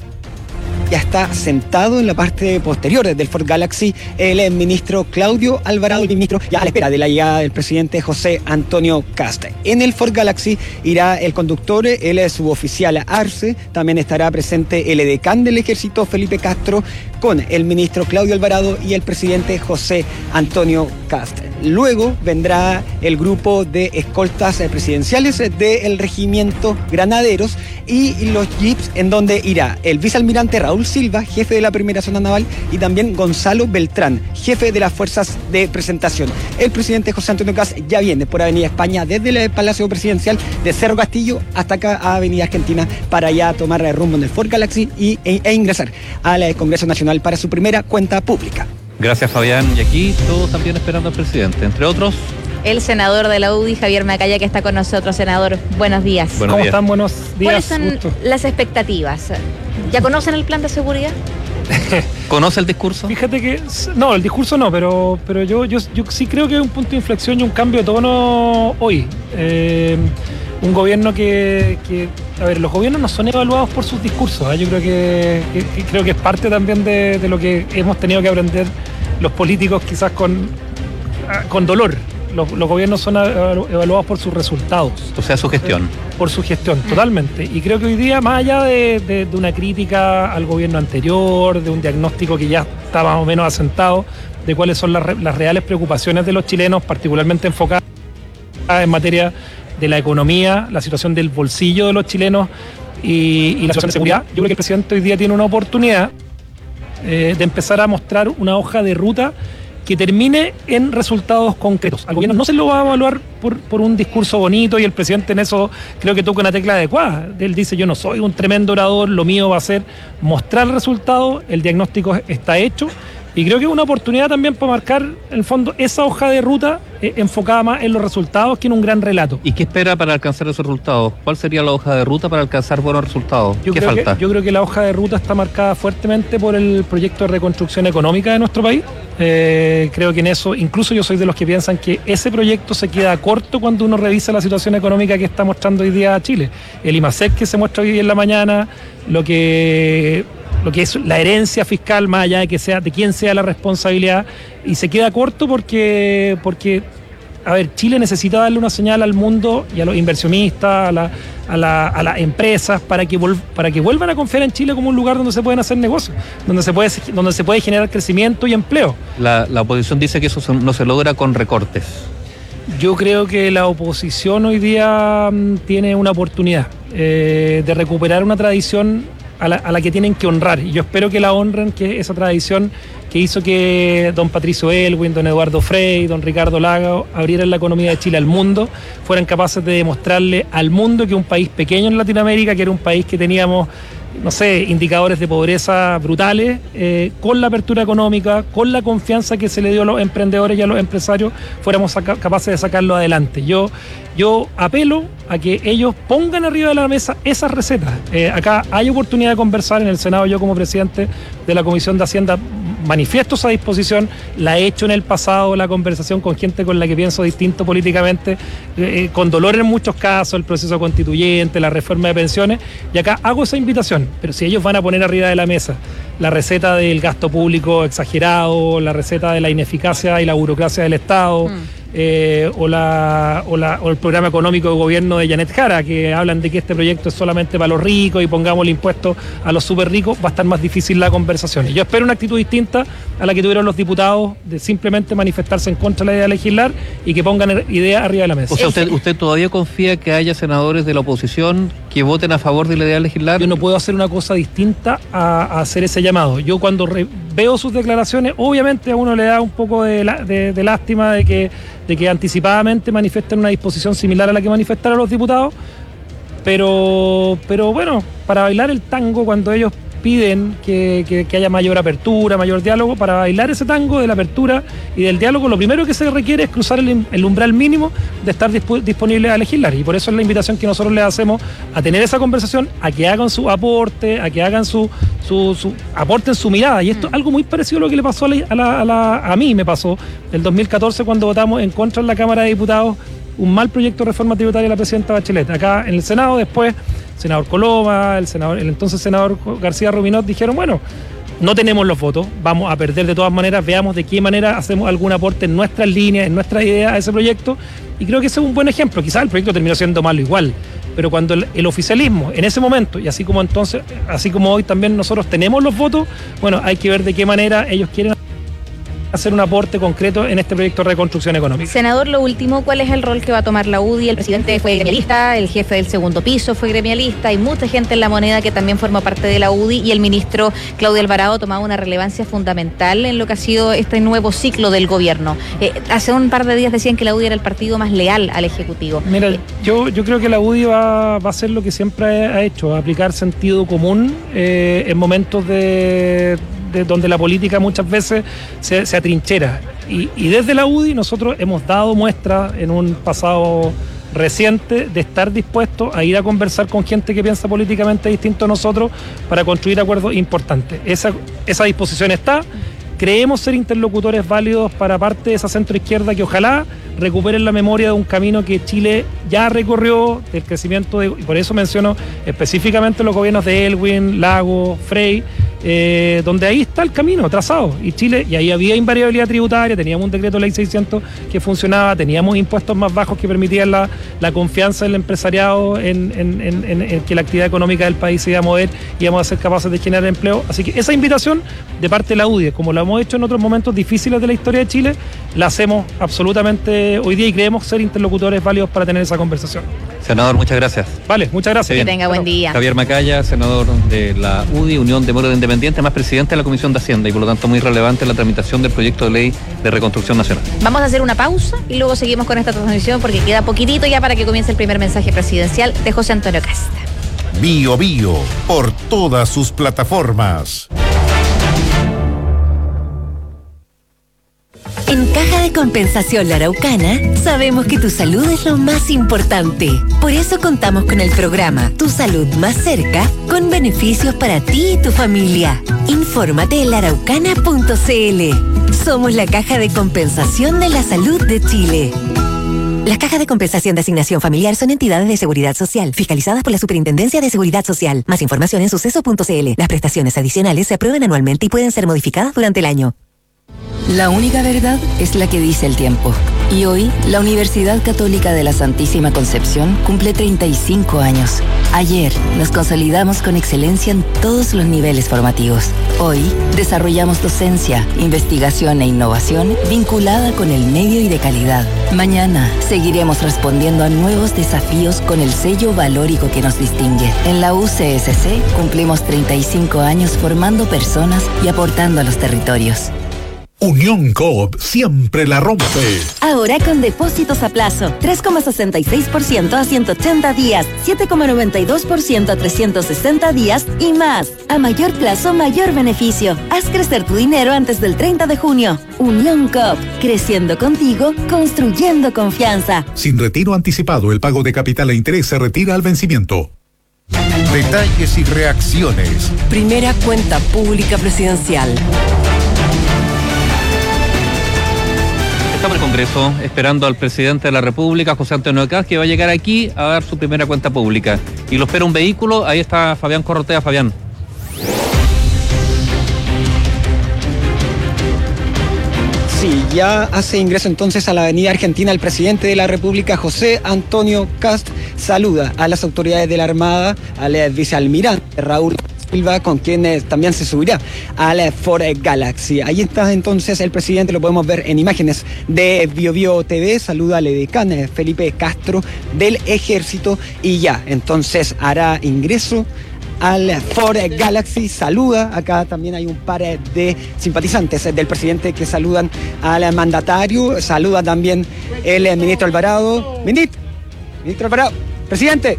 Ya está sentado en la parte posterior del Ford Galaxy el ministro Claudio Alvarado, el ministro ya a la espera de la llegada del presidente José Antonio Kast. En el Ford Galaxy irá el conductor, el suboficial Arce, también estará presente el edecán del ejército Felipe Castro, con el ministro Claudio Alvarado y el presidente José Antonio Kast. Luego vendrá el grupo de escoltas presidenciales del regimiento Granaderos y los jeeps, en donde irá el vicealmirante Raúl Silva, jefe de la primera zona naval, y también Gonzalo Beltrán, jefe de las fuerzas de presentación. El presidente José Antonio Kast ya viene por Avenida España desde el Palacio Presidencial de Cerro Castillo hasta acá a Avenida Argentina para ya tomar rumbo en el Ford Galaxy y, e, e ingresar al Congreso Nacional para su primera cuenta pública. Gracias, Fabián. Y aquí todos también esperando al presidente, entre otros el senador de la U D I, Javier Macaya, que está con nosotros. Senador, buenos días. Buenos ¿Cómo días. están? Buenos días. ¿Cuáles son Gusto. las expectativas? ¿Ya conocen el plan de seguridad? ¿Conoce el discurso? Fíjate que, no, el discurso no, pero, pero yo, yo, yo sí creo que hay un punto de inflexión y un cambio de tono hoy. Eh, un gobierno que, que, a ver, los gobiernos no son evaluados por sus discursos, ¿eh? Yo creo que, que, que creo que es parte también de, de lo que hemos tenido que aprender los políticos, quizás con, con dolor. Los, los gobiernos son evaluados por sus resultados. O sea, su gestión. Por su gestión, totalmente. Y creo que hoy día, más allá de, de, de una crítica al gobierno anterior, de un diagnóstico que ya está más o menos asentado, de cuáles son las, las reales preocupaciones de los chilenos, particularmente enfocadas en materia de la economía, la situación del bolsillo de los chilenos y, y la situación de seguridad, yo creo que el presidente hoy día tiene una oportunidad eh, de empezar a mostrar una hoja de ruta que termine en resultados concretos. Al gobierno no se lo va a evaluar por, por un discurso bonito, y el presidente en eso creo que toca una tecla adecuada. Él dice: yo no soy un tremendo orador, lo mío va a ser mostrar resultados, el diagnóstico está hecho, y creo que es una oportunidad también para marcar, en el fondo, esa hoja de ruta eh, enfocada más en los resultados que en un gran relato. ¿Y qué espera para alcanzar esos resultados? ¿Cuál sería la hoja de ruta para alcanzar buenos resultados? Yo ¿Qué creo falta? Que, yo creo que la hoja de ruta está marcada fuertemente por el proyecto de reconstrucción económica de nuestro país. Eh, creo que en eso, incluso yo soy de los que piensan que ese proyecto se queda corto cuando uno revisa la situación económica que está mostrando hoy día Chile. El IMASEC que se muestra hoy día en la mañana, lo que... lo que es la herencia fiscal, más allá de que sea de quién sea la responsabilidad, y se queda corto porque, porque a ver, Chile necesita darle una señal al mundo y a los inversionistas, a, la, a, la, a las empresas, para que, vol, para que vuelvan a confiar en Chile como un lugar donde se pueden hacer negocios, donde se puede, donde se puede generar crecimiento y empleo. La, la oposición dice que eso no se logra con recortes. Yo creo que la oposición hoy día m, tiene una oportunidad eh, de recuperar una tradición a la, a la que tienen que honrar. Y yo espero que la honren, que esa tradición que hizo que don Patricio Aylwin, don Eduardo Frei, don Ricardo Lagos abrieran la economía de Chile al mundo, fueran capaces de demostrarle al mundo que un país pequeño en Latinoamérica, que era un país que teníamos, no sé, indicadores de pobreza brutales, eh, con la apertura económica, con la confianza que se le dio a los emprendedores y a los empresarios, fuéramos capaces de sacarlo adelante. Yo, yo apelo a que ellos pongan arriba de la mesa esas recetas. Eh, acá hay oportunidad de conversar en el Senado. Yo, como presidente de la Comisión de Hacienda, manifiesto esa disposición, la he hecho en el pasado, la conversación con gente con la que pienso distinto políticamente, eh, con dolor en muchos casos, el proceso constituyente, la reforma de pensiones, y acá hago esa invitación, pero si ellos van a poner arriba de la mesa la receta del gasto público exagerado, la receta de la ineficacia y la burocracia del Estado, mm. Eh, o, la, o, la, o el programa económico de gobierno de Janet Jara, que hablan de que este proyecto es solamente para los ricos y pongamos el impuesto a los súper ricos, va a estar más difícil la conversación. Y yo espero una actitud distinta a la que tuvieron los diputados, de simplemente manifestarse en contra de la idea de legislar y que pongan ideas arriba de la mesa. O sea, ¿usted, ¿usted todavía confía que haya senadores de la oposición que voten a favor de la idea de legislar? Yo no puedo hacer una cosa distinta a, a hacer ese llamado. Yo cuando re, veo sus declaraciones, obviamente a uno le da un poco de, de, de lástima de que de que anticipadamente manifiesten una disposición similar a la que manifestaron los diputados, pero, pero bueno, para bailar el tango, cuando ellos piden que, que, que haya mayor apertura, mayor diálogo, para bailar ese tango de la apertura y del diálogo, lo primero que se requiere es cruzar el, el umbral mínimo de estar disp- disponible a legislar, y por eso es la invitación que nosotros les hacemos a tener esa conversación, a que hagan su aporte, a que hagan su, su, su aporten su mirada, y esto es algo muy parecido a lo que le pasó a, la, a, la, a, la, a mí me pasó el dos mil catorce cuando votamos en contra en la Cámara de Diputados un mal proyecto de reforma tributaria de la presidenta Bachelet. Acá en el Senado, después, senador Coloma, el, senador, el entonces senador García Rubinot dijeron, bueno, no tenemos los votos, vamos a perder de todas maneras, veamos de qué manera hacemos algún aporte en nuestras líneas, en nuestras ideas a ese proyecto, y creo que ese es un buen ejemplo. Quizás el proyecto terminó siendo malo igual, pero cuando el, el oficialismo en ese momento, y así como entonces, así como hoy también nosotros tenemos los votos, bueno, hay que ver de qué manera ellos quieren hacer un aporte concreto en este proyecto de reconstrucción económica. Senador, lo último, ¿cuál es el rol que va a tomar la U D I? El presidente fue gremialista, el jefe del segundo piso fue gremialista, hay mucha gente en La Moneda que también forma parte de la U D I, y el ministro Claudio Alvarado tomaba una relevancia fundamental en lo que ha sido este nuevo ciclo del gobierno. Eh, hace un par de días decían que la U D I era el partido más leal al Ejecutivo. Mira, eh, yo, yo creo que la U D I va, va a hacer lo que siempre ha hecho, aplicar sentido común eh, en momentos de... de donde la política muchas veces se, se atrinchera. Y, y desde la U D I nosotros hemos dado muestra en un pasado reciente de estar dispuestos a ir a conversar con gente que piensa políticamente distinto a nosotros para construir acuerdos importantes. Esa, esa disposición está. Creemos ser interlocutores válidos para parte de esa centroizquierda que ojalá recuperen la memoria de un camino que Chile ya recorrió, del crecimiento de, y por eso menciono específicamente los gobiernos de Aylwin, Lagos, Frei, eh, donde ahí está el camino trazado, y Chile, y ahí había invariabilidad tributaria, teníamos un decreto ley seiscientos que funcionaba, teníamos impuestos más bajos que permitían la, la confianza del empresariado en, en, en, en, en que la actividad económica del país se iba a mover y íbamos a ser capaces de generar empleo. Así que esa invitación de parte de la U D I, como lo hemos hecho en otros momentos difíciles de la historia de Chile, la hacemos absolutamente hoy día y creemos ser interlocutores válidos para tener esa conversación. Senador, muchas gracias. Vale, muchas gracias. Que tenga buen día. Javier Macaya, senador de la U D I, Unión Demócrata Independiente, más presidente de la Comisión de Hacienda y por lo tanto muy relevante en la tramitación del proyecto de ley de reconstrucción nacional. Vamos a hacer una pausa y luego seguimos con esta transmisión porque queda poquitito ya para que comience el primer mensaje presidencial de José Antonio Casta. Bio Bio, por todas sus plataformas. En Caja de Compensación La Araucana sabemos que tu salud es lo más importante. Por eso contamos con el programa Tu Salud Más Cerca, con beneficios para ti y tu familia. Infórmate en la araucana punto c l. Somos la Caja de Compensación de la Salud de Chile. Las cajas de compensación de asignación familiar son entidades de seguridad social, fiscalizadas por la Superintendencia de Seguridad Social. Más información en suceso punto c l. Las prestaciones adicionales se aprueban anualmente y pueden ser modificadas durante el año. La única verdad es la que dice el tiempo. Y hoy, la Universidad Católica de la Santísima Concepción cumple treinta y cinco años. Ayer, nos consolidamos con excelencia en todos los niveles formativos. Hoy, desarrollamos docencia, investigación e innovación vinculada con el medio y de calidad. Mañana, seguiremos respondiendo a nuevos desafíos con el sello valórico que nos distingue. En la U C S C cumplimos treinta y cinco años formando personas y aportando a los territorios. Unión Coop siempre la rompe. Ahora con depósitos a plazo, tres coma sesenta y seis por ciento a ciento ochenta días, siete coma noventa y dos por ciento a trescientos sesenta días y más. A mayor plazo, mayor beneficio. Haz crecer tu dinero antes del treinta de junio. Unión Coop, creciendo contigo, construyendo confianza. Sin retiro anticipado, el pago de capital e interés se retira al vencimiento. Detalles y reacciones. Primera cuenta pública presidencial. Estamos en el Congreso esperando al presidente de la República, José Antonio Kast, que va a llegar aquí a dar su primera cuenta pública. Y lo espera un vehículo, ahí está Fabián Corrotea. Fabián. Sí, ya hace ingreso entonces a la Avenida Argentina el presidente de la República, José Antonio Kast. Saluda a las autoridades de la Armada, al vicealmirante Raúl Silva, con quien también se subirá al Ford Galaxy. Ahí está entonces el presidente, lo podemos ver en imágenes de BioBio T V. Saluda al edecán Felipe Castro del Ejército y ya entonces hará ingreso al Ford Galaxy. Saluda, acá también hay un par de simpatizantes del presidente que saludan al mandatario. Saluda también el ministro Alvarado. Ministro, ministro Alvarado, presidente.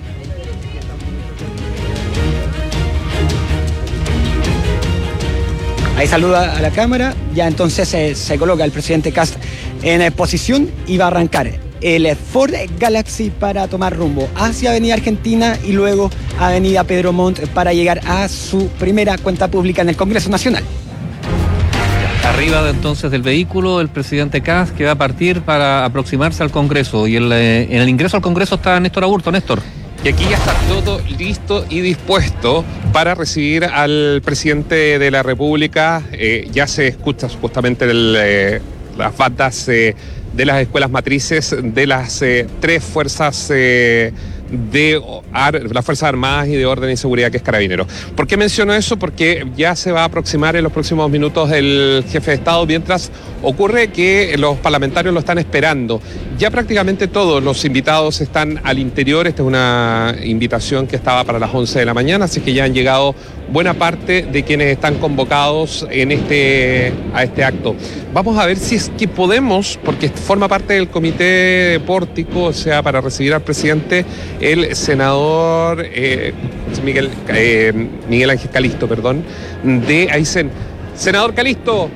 Ahí saluda a la cámara, ya entonces se, se coloca el presidente Kast en posición y va a arrancar el Ford Galaxy para tomar rumbo hacia Avenida Argentina y luego Avenida Pedro Montt para llegar a su primera cuenta pública en el Congreso Nacional. Arriba de, entonces del vehículo el presidente Kast, que va a partir para aproximarse al Congreso, y el, eh, en el ingreso al Congreso está Néstor Aburto. Néstor. Y aquí ya está todo listo y dispuesto para recibir al presidente de la República. Eh, ya se escucha supuestamente el, eh, las bandas eh, de las escuelas matrices de las eh, tres fuerzas eh, de ar, las Fuerzas Armadas y de Orden y Seguridad, que es Carabineros. ¿Por qué menciono eso? Porque ya se va a aproximar en los próximos minutos el jefe de Estado, mientras ocurre que los parlamentarios lo están esperando. Ya prácticamente todos los invitados están al interior. Esta es una invitación que estaba para las once de la mañana, así que ya han llegado buena parte de quienes están convocados en este, a este acto. Vamos a ver si es que podemos, porque forma parte del comité pórtico, o sea, para recibir al presidente, el senador eh, Miguel, eh, Miguel Ángel Calisto, perdón, de Aysén. Senador Calisto,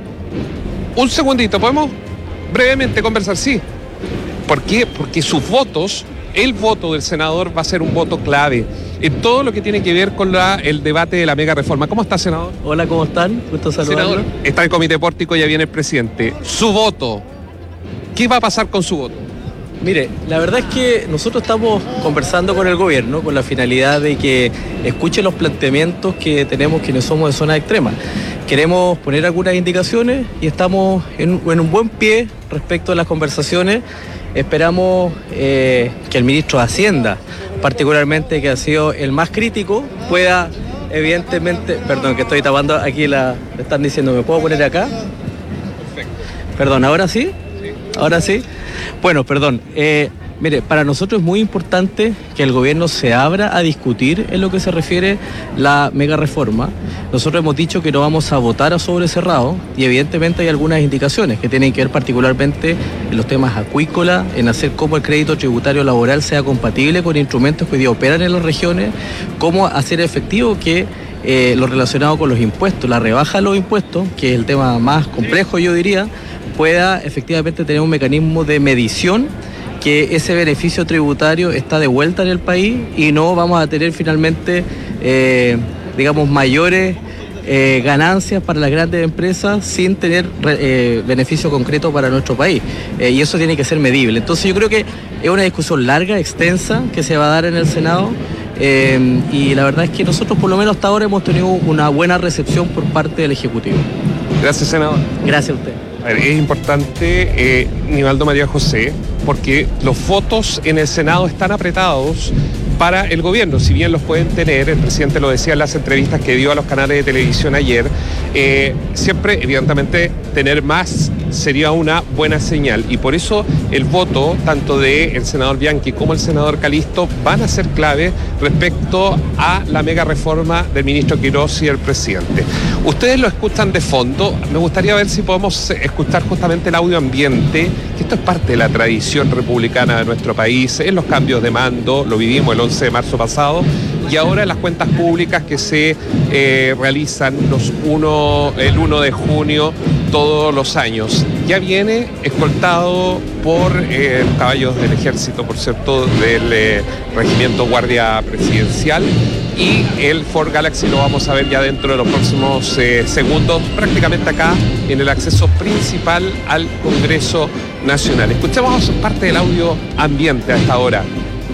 un segundito, ¿podemos brevemente conversar? Sí. ¿Por qué? Porque sus votos, el voto del senador va a ser un voto clave en todo lo que tiene que ver con la, el debate de la mega reforma. ¿Cómo está, senador? Hola, ¿cómo están? Gusto saludarlo. Senador, está en el comité pórtico, ya viene el presidente. Su voto, ¿qué va a pasar con su voto? Mire, la verdad es que nosotros estamos conversando con el gobierno con la finalidad de que escuche los planteamientos que tenemos quienes somos de zona extrema. Queremos poner algunas indicaciones y estamos en, en un buen pie respecto a las conversaciones. Esperamos eh, que el ministro de Hacienda, particularmente, que ha sido el más crítico, pueda evidentemente... Perdón, que estoy tapando aquí, la me están diciendo, ¿me puedo poner acá? Perfecto. Perdón, ¿ahora sí? Sí. ¿Ahora sí? Bueno, perdón. Eh, mire, para nosotros es muy importante que el gobierno se abra a discutir en lo que se refiere la mega reforma. Nosotros hemos dicho que no vamos a votar a sobre cerrado y evidentemente hay algunas indicaciones que tienen que ver particularmente en los temas acuícolas, en hacer cómo el crédito tributario laboral sea compatible con instrumentos que hoy día operan en las regiones, cómo hacer efectivo que eh, lo relacionado con los impuestos, la rebaja de los impuestos, que es el tema más complejo, yo diría, pueda efectivamente tener un mecanismo de medición, que ese beneficio tributario está de vuelta en el país y no vamos a tener finalmente, eh, digamos, mayores eh, ganancias para las grandes empresas sin tener eh, beneficio concreto para nuestro país. Eh, y eso tiene que ser medible. Entonces yo creo que es una discusión larga, extensa, que se va a dar en el Senado. Eh, y la verdad es que nosotros por lo menos hasta ahora hemos tenido una buena recepción por parte del Ejecutivo. Gracias, senador. Gracias a usted. Es importante, eh, Nivaldo María José, porque los votos en el Senado están apretados para el gobierno, si bien los pueden tener, el presidente lo decía en las entrevistas que dio a los canales de televisión ayer, eh, siempre, evidentemente, tener más sería una buena señal, y por eso el voto, tanto del senador Bianchi como el senador Calisto, van a ser clave respecto a la mega reforma del ministro Quirós y el presidente. Ustedes lo escuchan de fondo, me gustaría ver si podemos escuchar justamente el audio ambiente, que esto es parte de la tradición republicana de nuestro país, en los cambios de mando, lo vivimos el once de marzo pasado, y ahora en las cuentas públicas que se eh, realizan los uno, el uno de junio todos los años. Ya viene escoltado por eh, caballos del ejército, por cierto, del eh, regimiento Guardia Presidencial, y el Ford Galaxy lo vamos a ver ya dentro de los próximos eh, segundos, prácticamente acá en el acceso principal al Congreso Nacional. Escuchemos parte del audio ambiente a esta hora.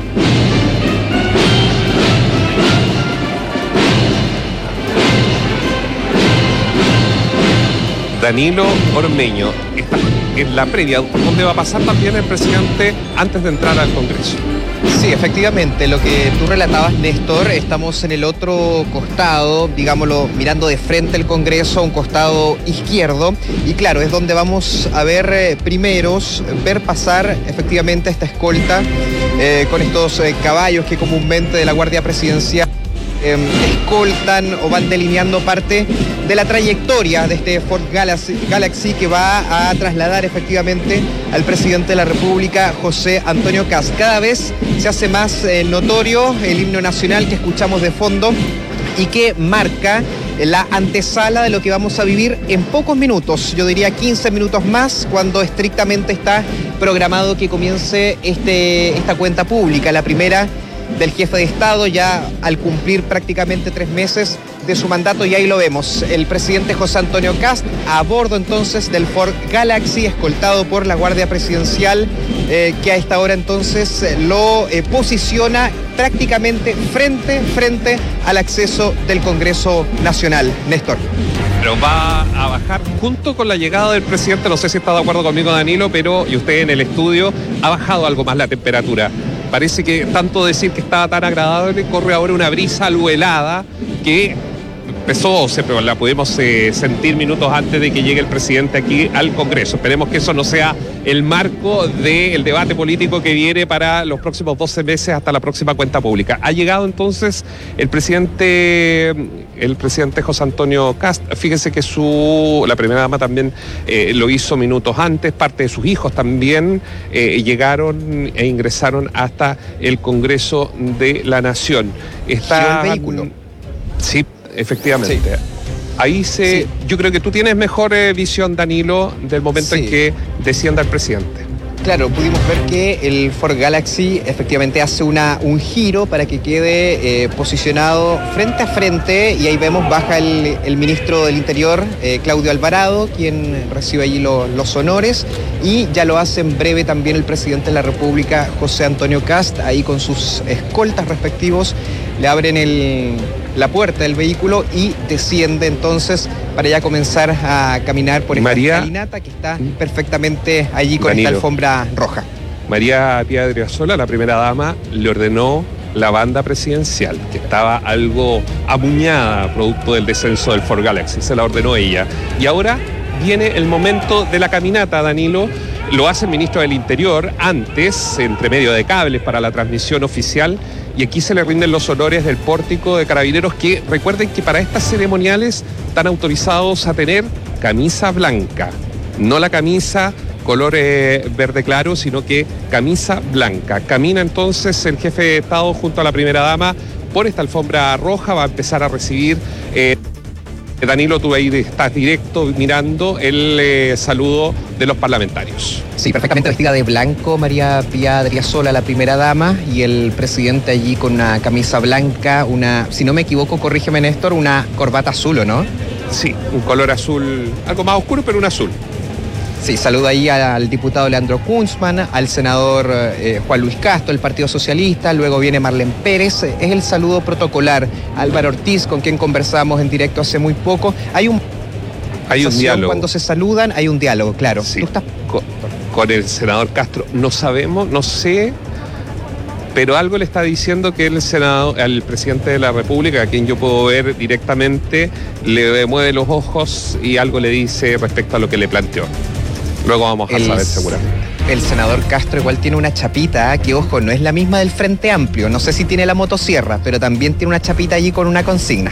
Danilo Ormeño está en la previa, donde va a pasar también el presidente antes de entrar al Congreso. Sí, efectivamente, lo que tú relatabas, Néstor, estamos en el otro costado, digámoslo, mirando de frente al Congreso, a un costado izquierdo, y claro, es donde vamos a ver eh, primeros, ver pasar efectivamente esta escolta eh, con estos eh, caballos que comúnmente de la Guardia Presidencial Eh, escoltan o van delineando parte de la trayectoria de este Ford Galaxy, Galaxy que va a trasladar efectivamente al presidente de la República, José Antonio Kast. Cada vez se hace más eh, notorio el himno nacional que escuchamos de fondo y que marca la antesala de lo que vamos a vivir en pocos minutos, yo diría quince minutos más, cuando estrictamente está programado que comience este, esta cuenta pública, la primera del jefe de Estado, ya al cumplir prácticamente tres meses de su mandato, y ahí lo vemos, el presidente José Antonio Kast a bordo entonces del Ford Galaxy, escoltado por la Guardia Presidencial, eh, que a esta hora entonces lo eh, posiciona prácticamente frente, frente al acceso del Congreso Nacional. Néstor. Pero va a bajar junto con la llegada del presidente, no sé si está de acuerdo conmigo Danilo, pero y usted en el estudio, ha bajado algo más la temperatura. Parece que tanto decir que estaba tan agradable, corre ahora una brisa algo helada que empezó, pero la pudimos eh, sentir minutos antes de que llegue el presidente aquí al Congreso. Esperemos que eso no sea el marco del debate político que viene para los próximos doce meses hasta la próxima cuenta pública. Ha llegado entonces el presidente, el presidente José Antonio Kast. Fíjense que su, la primera dama también eh, lo hizo minutos antes, parte de sus hijos también eh, llegaron e ingresaron hasta el Congreso de la Nación. Está el vehículo. Sí. Efectivamente. Sí. Ahí se. Sí. Yo creo que tú tienes mejor eh, visión, Danilo, del momento sí. en que descienda el presidente. Claro, pudimos ver que el Ford Galaxy efectivamente hace una, un giro para que quede eh, posicionado frente a frente, y ahí vemos baja el, el ministro del Interior, eh, Claudio Alvarado, quien recibe allí lo, los honores, y ya lo hace en breve también el presidente de la República, José Antonio Kast, ahí con sus escoltas respectivos, le abren el, la puerta del vehículo y desciende entonces para ya comenzar a caminar por esta escalinata que está perfectamente allí con Danilo. Esta alfombra roja. María Pía Adriasola, la primera dama, le ordenó la banda presidencial, que estaba algo amuñada producto del descenso del Ford Galaxy, se la ordenó ella. Y ahora viene el momento de la caminata, Danilo. Lo hace el ministro del Interior antes, entre medio de cables para la transmisión oficial, y aquí se le rinden los honores del pórtico de Carabineros, que recuerden que para estas ceremoniales están autorizados a tener camisa blanca, no la camisa color eh, verde claro, sino que camisa blanca. Camina entonces el jefe de Estado junto a la primera dama por esta alfombra roja, va a empezar a recibir... Eh, Danilo, tú ahí estás directo mirando el eh, saludo de los parlamentarios. Sí, perfectamente vestida de blanco, María Pía Adriasola, la primera dama, y el presidente allí con una camisa blanca, una, si no me equivoco, corrígeme Néstor, una corbata azul, ¿o no? Sí, un color azul, algo más oscuro, pero un azul. Sí, saludo ahí al diputado Leandro Kunzman, al senador eh, Juan Luis Castro, del Partido Socialista, luego viene Marlene Pérez, es el saludo protocolar. Álvaro Ortiz, con quien conversamos en directo hace muy poco. Hay un Hay un diálogo. Cuando se saludan hay un diálogo, claro. Sí. ¿Tú estás... con, con el senador Castro no sabemos, no sé, pero algo le está diciendo que el senador, al presidente de la República, a quien yo puedo ver directamente, le mueve los ojos y algo le dice respecto a lo que le planteó. Luego vamos a el, saber seguramente. El senador Castro igual tiene una chapita, que ojo, no es la misma del Frente Amplio. No sé si tiene la motosierra, pero también tiene una chapita allí con una consigna.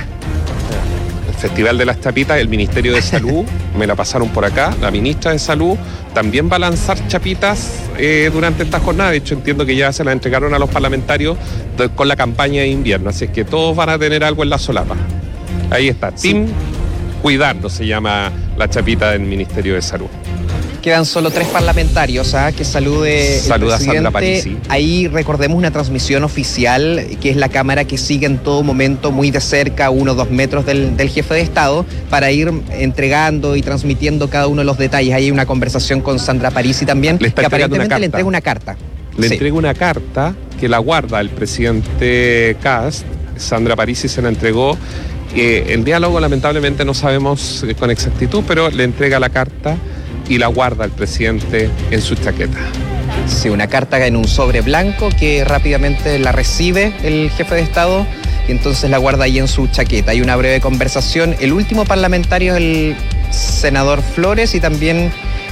El Festival de las Chapitas, el Ministerio de Salud, me la pasaron por acá, la ministra de Salud también va a lanzar chapitas eh, durante esta jornada. De hecho, entiendo que ya se la entregaron a los parlamentarios de, con la campaña de invierno, así es que todos van a tener algo en la solapa. Ahí está, sí. Team Cuidarnos se llama la chapita del Ministerio de Salud. Quedan solo tres parlamentarios, ¿ah? Que salude Saluda el presidente. Sandra Parisi. Ahí recordemos una transmisión oficial, que es la cámara que sigue en todo momento muy de cerca, uno o dos metros del, del jefe de Estado, para ir entregando y transmitiendo cada uno de los detalles. Ahí hay una conversación con Sandra Parisi también, que aparentemente le entrega una carta. Le sí. entrega una carta que la guarda el presidente Kast. Sandra Parisi se la entregó. Eh, el diálogo lamentablemente no sabemos eh, con exactitud, pero le entrega la carta y la guarda el presidente en su chaqueta. Sí, una carta en un sobre blanco que rápidamente la recibe el jefe de Estado y entonces la guarda ahí en su chaqueta. Hay una breve conversación. El último parlamentario es el senador Flores y también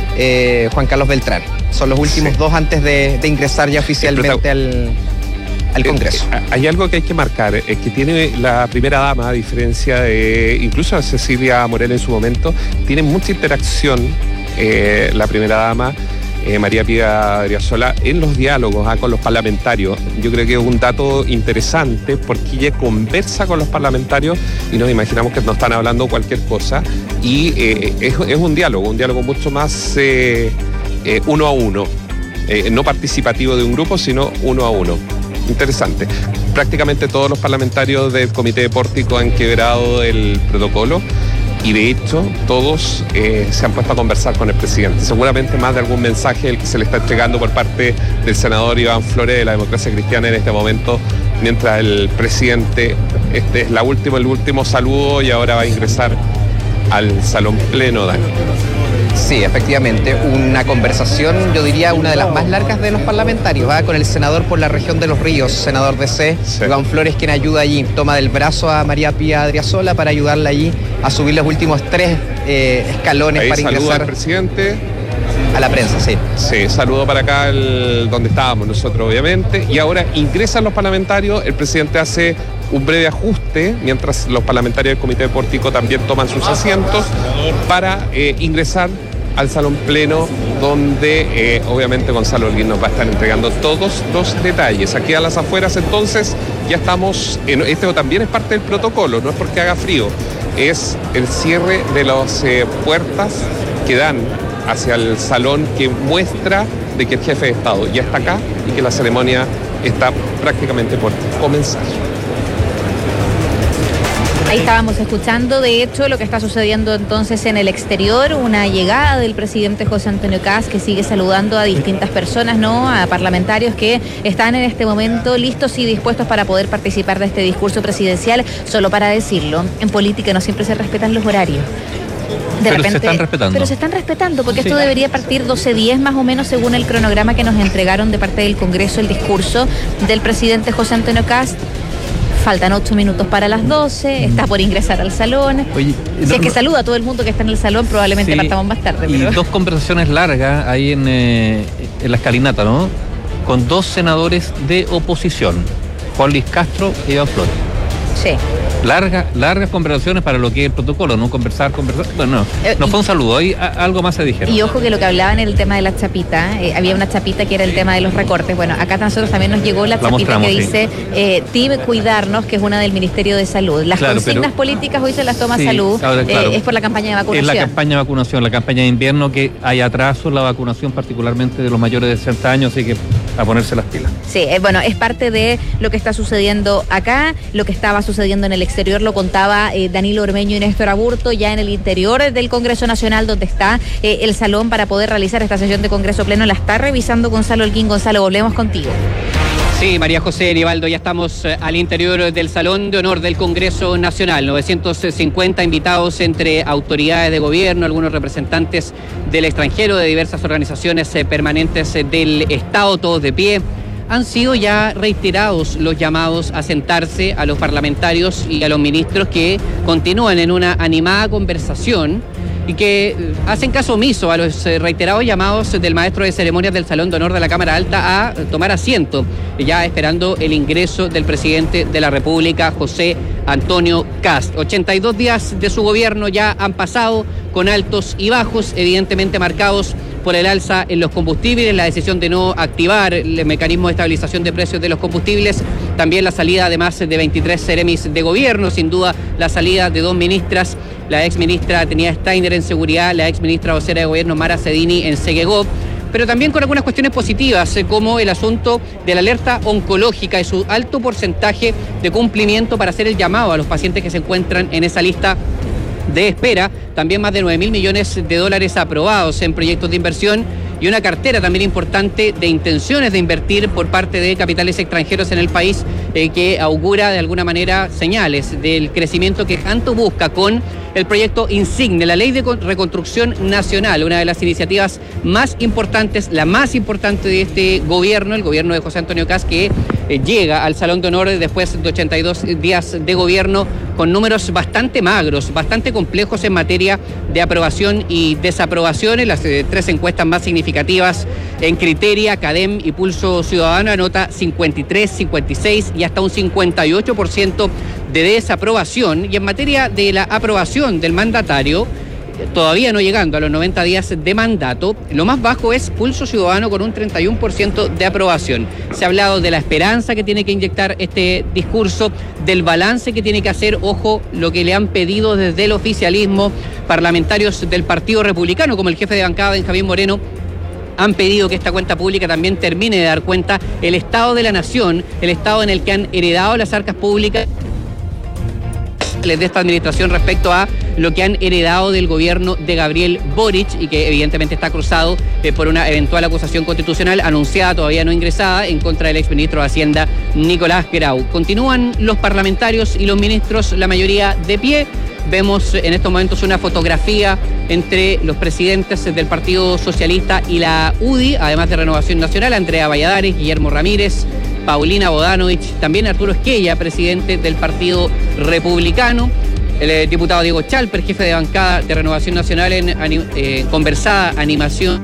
eh, Juan Carlos Beltrán. Son los últimos sí. dos antes de, de ingresar ya oficialmente al, al Congreso. Eh, hay algo que hay que marcar, es que tiene la primera dama, a diferencia de incluso a Cecilia Morel en su momento, tiene mucha interacción. Eh, la primera dama, eh, María Pía Adriasola, en los diálogos ah, con los parlamentarios. Yo creo que es un dato interesante porque ella conversa con los parlamentarios y nos imaginamos que no están hablando cualquier cosa y eh, es, es un diálogo, un diálogo mucho más eh, eh, uno a uno, eh, no participativo de un grupo, sino uno a uno. Interesante. Prácticamente todos los parlamentarios del Comité de Pórtico han quebrado el protocolo. Y de hecho, todos eh, se han puesto a conversar con el presidente. Seguramente más de algún mensaje el que se le está entregando por parte del senador Iván Flores de la Democracia Cristiana en este momento, mientras el presidente, este es la última, el último saludo y ahora va a ingresar al salón pleno, Dani. Sí, efectivamente, una conversación, yo diría, una de las más largas de los parlamentarios, ¿va? Con el senador por la región de Los Ríos, senador D C, sí. Iván Flores, quien ayuda allí, toma del brazo a María Pía Adriasola para ayudarla allí a subir los últimos tres eh, escalones ahí para ingresar al presidente. A la prensa, sí. Sí, saludo para acá el, donde estábamos nosotros, obviamente. Y ahora ingresan los parlamentarios, el presidente hace un breve ajuste, mientras los parlamentarios del Comité de Pórtico también toman sus asientos para eh, ingresar al salón pleno, donde eh, obviamente Gonzalo Holguín nos va a estar entregando todos los detalles. Aquí a las afueras entonces ya estamos, en, este también es parte del protocolo, no es porque haga frío, es el cierre de las eh, puertas que dan hacia el salón que muestra de que el jefe de Estado ya está acá y que la ceremonia está prácticamente por comenzar. Ahí estábamos escuchando, de hecho, lo que está sucediendo entonces en el exterior, una llegada del presidente José Antonio Kast, que sigue saludando a distintas personas, ¿no? A parlamentarios que están en este momento listos y dispuestos para poder participar de este discurso presidencial. Solo para decirlo, en política no siempre se respetan los horarios. De pero repente, se están respetando. Pero se están respetando, porque sí. Esto debería partir doce diez más o menos según el cronograma que nos entregaron de parte del Congreso, el discurso del presidente José Antonio Kast. Faltan ocho minutos para las doce, está por ingresar al salón. Oye, si no, es que no, saluda a todo el mundo que está en el salón, probablemente sí, partamos más tarde. Y pero... dos conversaciones largas ahí en, eh, en la escalinata, ¿no? Con dos senadores de oposición, Juan Luis Castro y Iván Flores. Sí. Largas, largas conversaciones para lo que es el protocolo, no conversar, conversar. Bueno, no, eh, no fue un saludo, ahí a, algo más se dijeron. Y ojo que lo que hablaban en el tema de la chapita, eh, había una chapita que era el tema de los recortes. Bueno, acá a nosotros también nos llegó la, la chapita que sí. dice eh, Team Cuidarnos, que es una del Ministerio de Salud. Las claro, consignas pero, políticas hoy se las toma sí, Salud, ahora, claro, eh, es por la campaña de vacunación. Es la campaña de vacunación, la campaña de invierno, que hay atraso en la vacunación, particularmente de los mayores de sesenta años, así que a ponerse las pilas. Sí, eh, bueno, es parte de lo que está sucediendo acá, lo que estaba sucediendo en el exterior, lo contaba eh, Danilo Ormeño y Néstor Aburto, ya en el interior del Congreso Nacional, donde está eh, el salón para poder realizar esta sesión de Congreso Pleno. La está revisando Gonzalo Holguín. Gonzalo, volvemos contigo. Sí, María José Nivaldo, ya estamos al interior del Salón de Honor del Congreso Nacional. novecientos cincuenta invitados entre autoridades de gobierno, algunos representantes del extranjero, de diversas organizaciones permanentes del Estado, todos de pie. Han sido ya reiterados los llamados a sentarse a los parlamentarios y a los ministros que continúan en una animada conversación y que hacen caso omiso a los reiterados llamados del maestro de ceremonias del Salón de Honor de la Cámara Alta a tomar asiento, ya esperando el ingreso del presidente de la República, José Antonio Kast. ochenta y dos días de su gobierno ya han pasado, con altos y bajos, evidentemente marcados por el alza en los combustibles, la decisión de no activar el mecanismo de estabilización de precios de los combustibles, también la salida de más de veintitrés seremis de gobierno, sin duda la salida de dos ministras, la ex ministra Trinidad Steiner en Seguridad, la ex ministra vocera de Gobierno Mara Cedini en Segegov, pero también con algunas cuestiones positivas, como el asunto de la alerta oncológica y su alto porcentaje de cumplimiento para hacer el llamado a los pacientes que se encuentran en esa lista de espera, también más de nueve mil millones de dólares aprobados en proyectos de inversión y una cartera también importante de intenciones de invertir por parte de capitales extranjeros en el país, eh, que augura de alguna manera señales del crecimiento que tanto busca con el proyecto Insigne, la Ley de Reconstrucción Nacional, una de las iniciativas más importantes, la más importante de este gobierno, el gobierno de José Antonio Kast, que eh, llega al Salón de Honor después de ochenta y dos días de gobierno con números bastante magros, bastante complejos en materia de aprobación y desaprobaciones. Las eh, tres encuestas más significativas en Criteria, Cadem y Pulso Ciudadano anota cincuenta y tres, cincuenta y seis y hasta un cincuenta y ocho por ciento de desaprobación. Y en materia de la aprobación del mandatario, todavía no llegando a los noventa días de mandato, lo más bajo es Pulso Ciudadano con un treinta y uno por ciento de aprobación. Se ha hablado de la esperanza que tiene que inyectar este discurso, del balance que tiene que hacer, ojo, lo que le han pedido desde el oficialismo, parlamentarios del Partido Republicano, como el jefe de bancada Benjamín Moreno, han pedido que esta cuenta pública también termine de dar cuenta el estado de la nación, el estado en el que han heredado las arcas públicas de esta administración respecto a lo que han heredado del gobierno de Gabriel Boric y que evidentemente está cruzado eh, por una eventual acusación constitucional anunciada, todavía no ingresada, en contra del exministro de Hacienda Nicolás Grau. Continúan los parlamentarios y los ministros, la mayoría de pie. Vemos en estos momentos una fotografía entre los presidentes del Partido Socialista y la U D I, además de Renovación Nacional, Andrea Valladares, Guillermo Ramírez, Paulina Bodanovich, también Arturo Esquella, presidente del Partido Republicano, el eh, diputado Diego Chalper, jefe de bancada de Renovación Nacional en eh, conversada animación,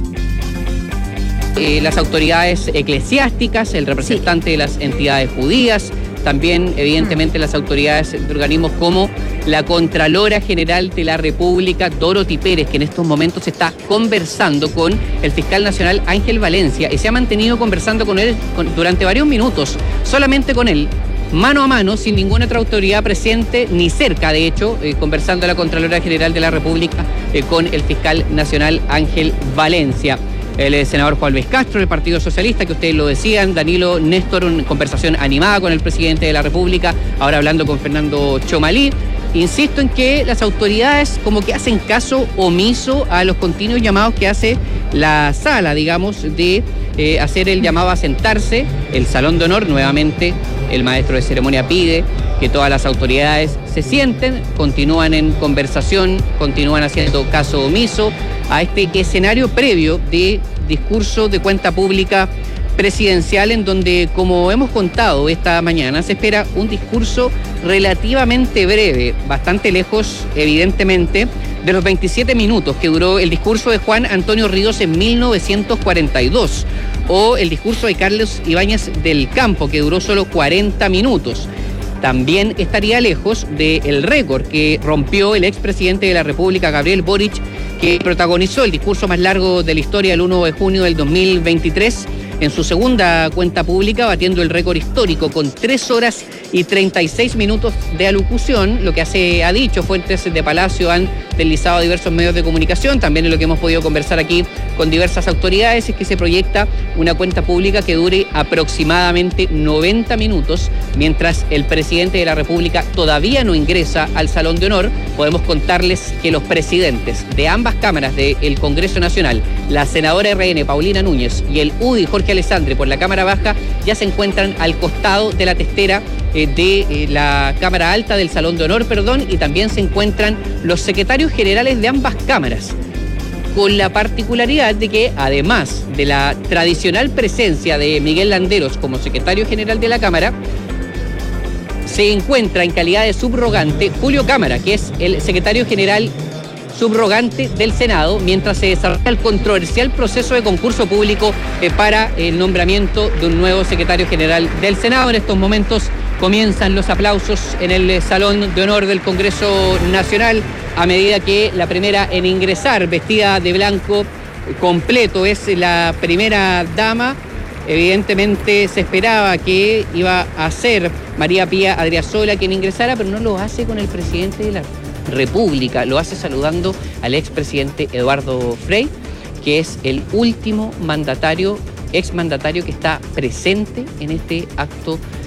eh, las autoridades eclesiásticas, el representante sí. de las entidades judías, también evidentemente las autoridades de organismos como la Contralora General de la República, Dorothy Pérez, que en estos momentos está conversando con el fiscal nacional Ángel Valencia y se ha mantenido conversando con él con, durante varios minutos, solamente con él, mano a mano, sin ninguna otra autoridad presente, ni cerca, de hecho, eh, conversando la Contralora General de la República eh, con el fiscal nacional Ángel Valencia. El senador Juan Luis Castro, del Partido Socialista, que ustedes lo decían, Danilo Néstor, una conversación animada con el presidente de la República, ahora hablando con Fernando Chomalí. Insisto en que las autoridades como que hacen caso omiso a los continuos llamados que hace la sala, digamos, de eh, hacer el llamado a sentarse. El Salón de Honor, nuevamente, el maestro de ceremonia pide que todas las autoridades se sienten, continúan en conversación, continúan haciendo caso omiso a este escenario previo de discurso de cuenta pública presidencial, en donde, como hemos contado esta mañana, se espera un discurso relativamente breve, bastante lejos, evidentemente, de los veintisiete minutos que duró el discurso de Juan Antonio Ríos en mil novecientos cuarenta y dos, o el discurso de Carlos Ibáñez del Campo, que duró solo cuarenta minutos. También estaría lejos del récord que rompió el expresidente de la República, Gabriel Boric, que protagonizó el discurso más largo de la historia el uno de junio del dos mil veintitrés, en su segunda cuenta pública, batiendo el récord histórico con tres horas y treinta y seis minutos de alocución, lo que hace, ha dicho fuentes de Palacio, han deslizado diversos medios de comunicación, también en lo que hemos podido conversar aquí con diversas autoridades, es que se proyecta una cuenta pública que dure aproximadamente noventa minutos, mientras el presidente de la República todavía no ingresa al Salón de Honor. Podemos contarles que los presidentes de ambas cámaras del Congreso Nacional, la senadora R N Paulina Núñez y el U D I Jorge Alessandri por la Cámara Baja ya se encuentran al costado de la testera eh, de eh, la Cámara Alta, del Salón de Honor, perdón, y también se encuentran los secretarios generales de ambas cámaras, con la particularidad de que, además de la tradicional presencia de Miguel Landeros como secretario general de la Cámara, se encuentra en calidad de subrogante Julio Cámara, que es el secretario general subrogante del Senado, mientras se desarrolla el controversial proceso de concurso público eh, para el nombramiento de un nuevo secretario general del Senado. En estos momentos comienzan los aplausos en el Salón de Honor del Congreso Nacional, a medida que la primera en ingresar, vestida de blanco completo, es la primera dama. Evidentemente se esperaba que iba a ser María Pía Adriasola quien ingresara, pero no lo hace con el presidente de la República, lo hace saludando al expresidente Eduardo Frei, que es el último mandatario, exmandatario que está presente en este acto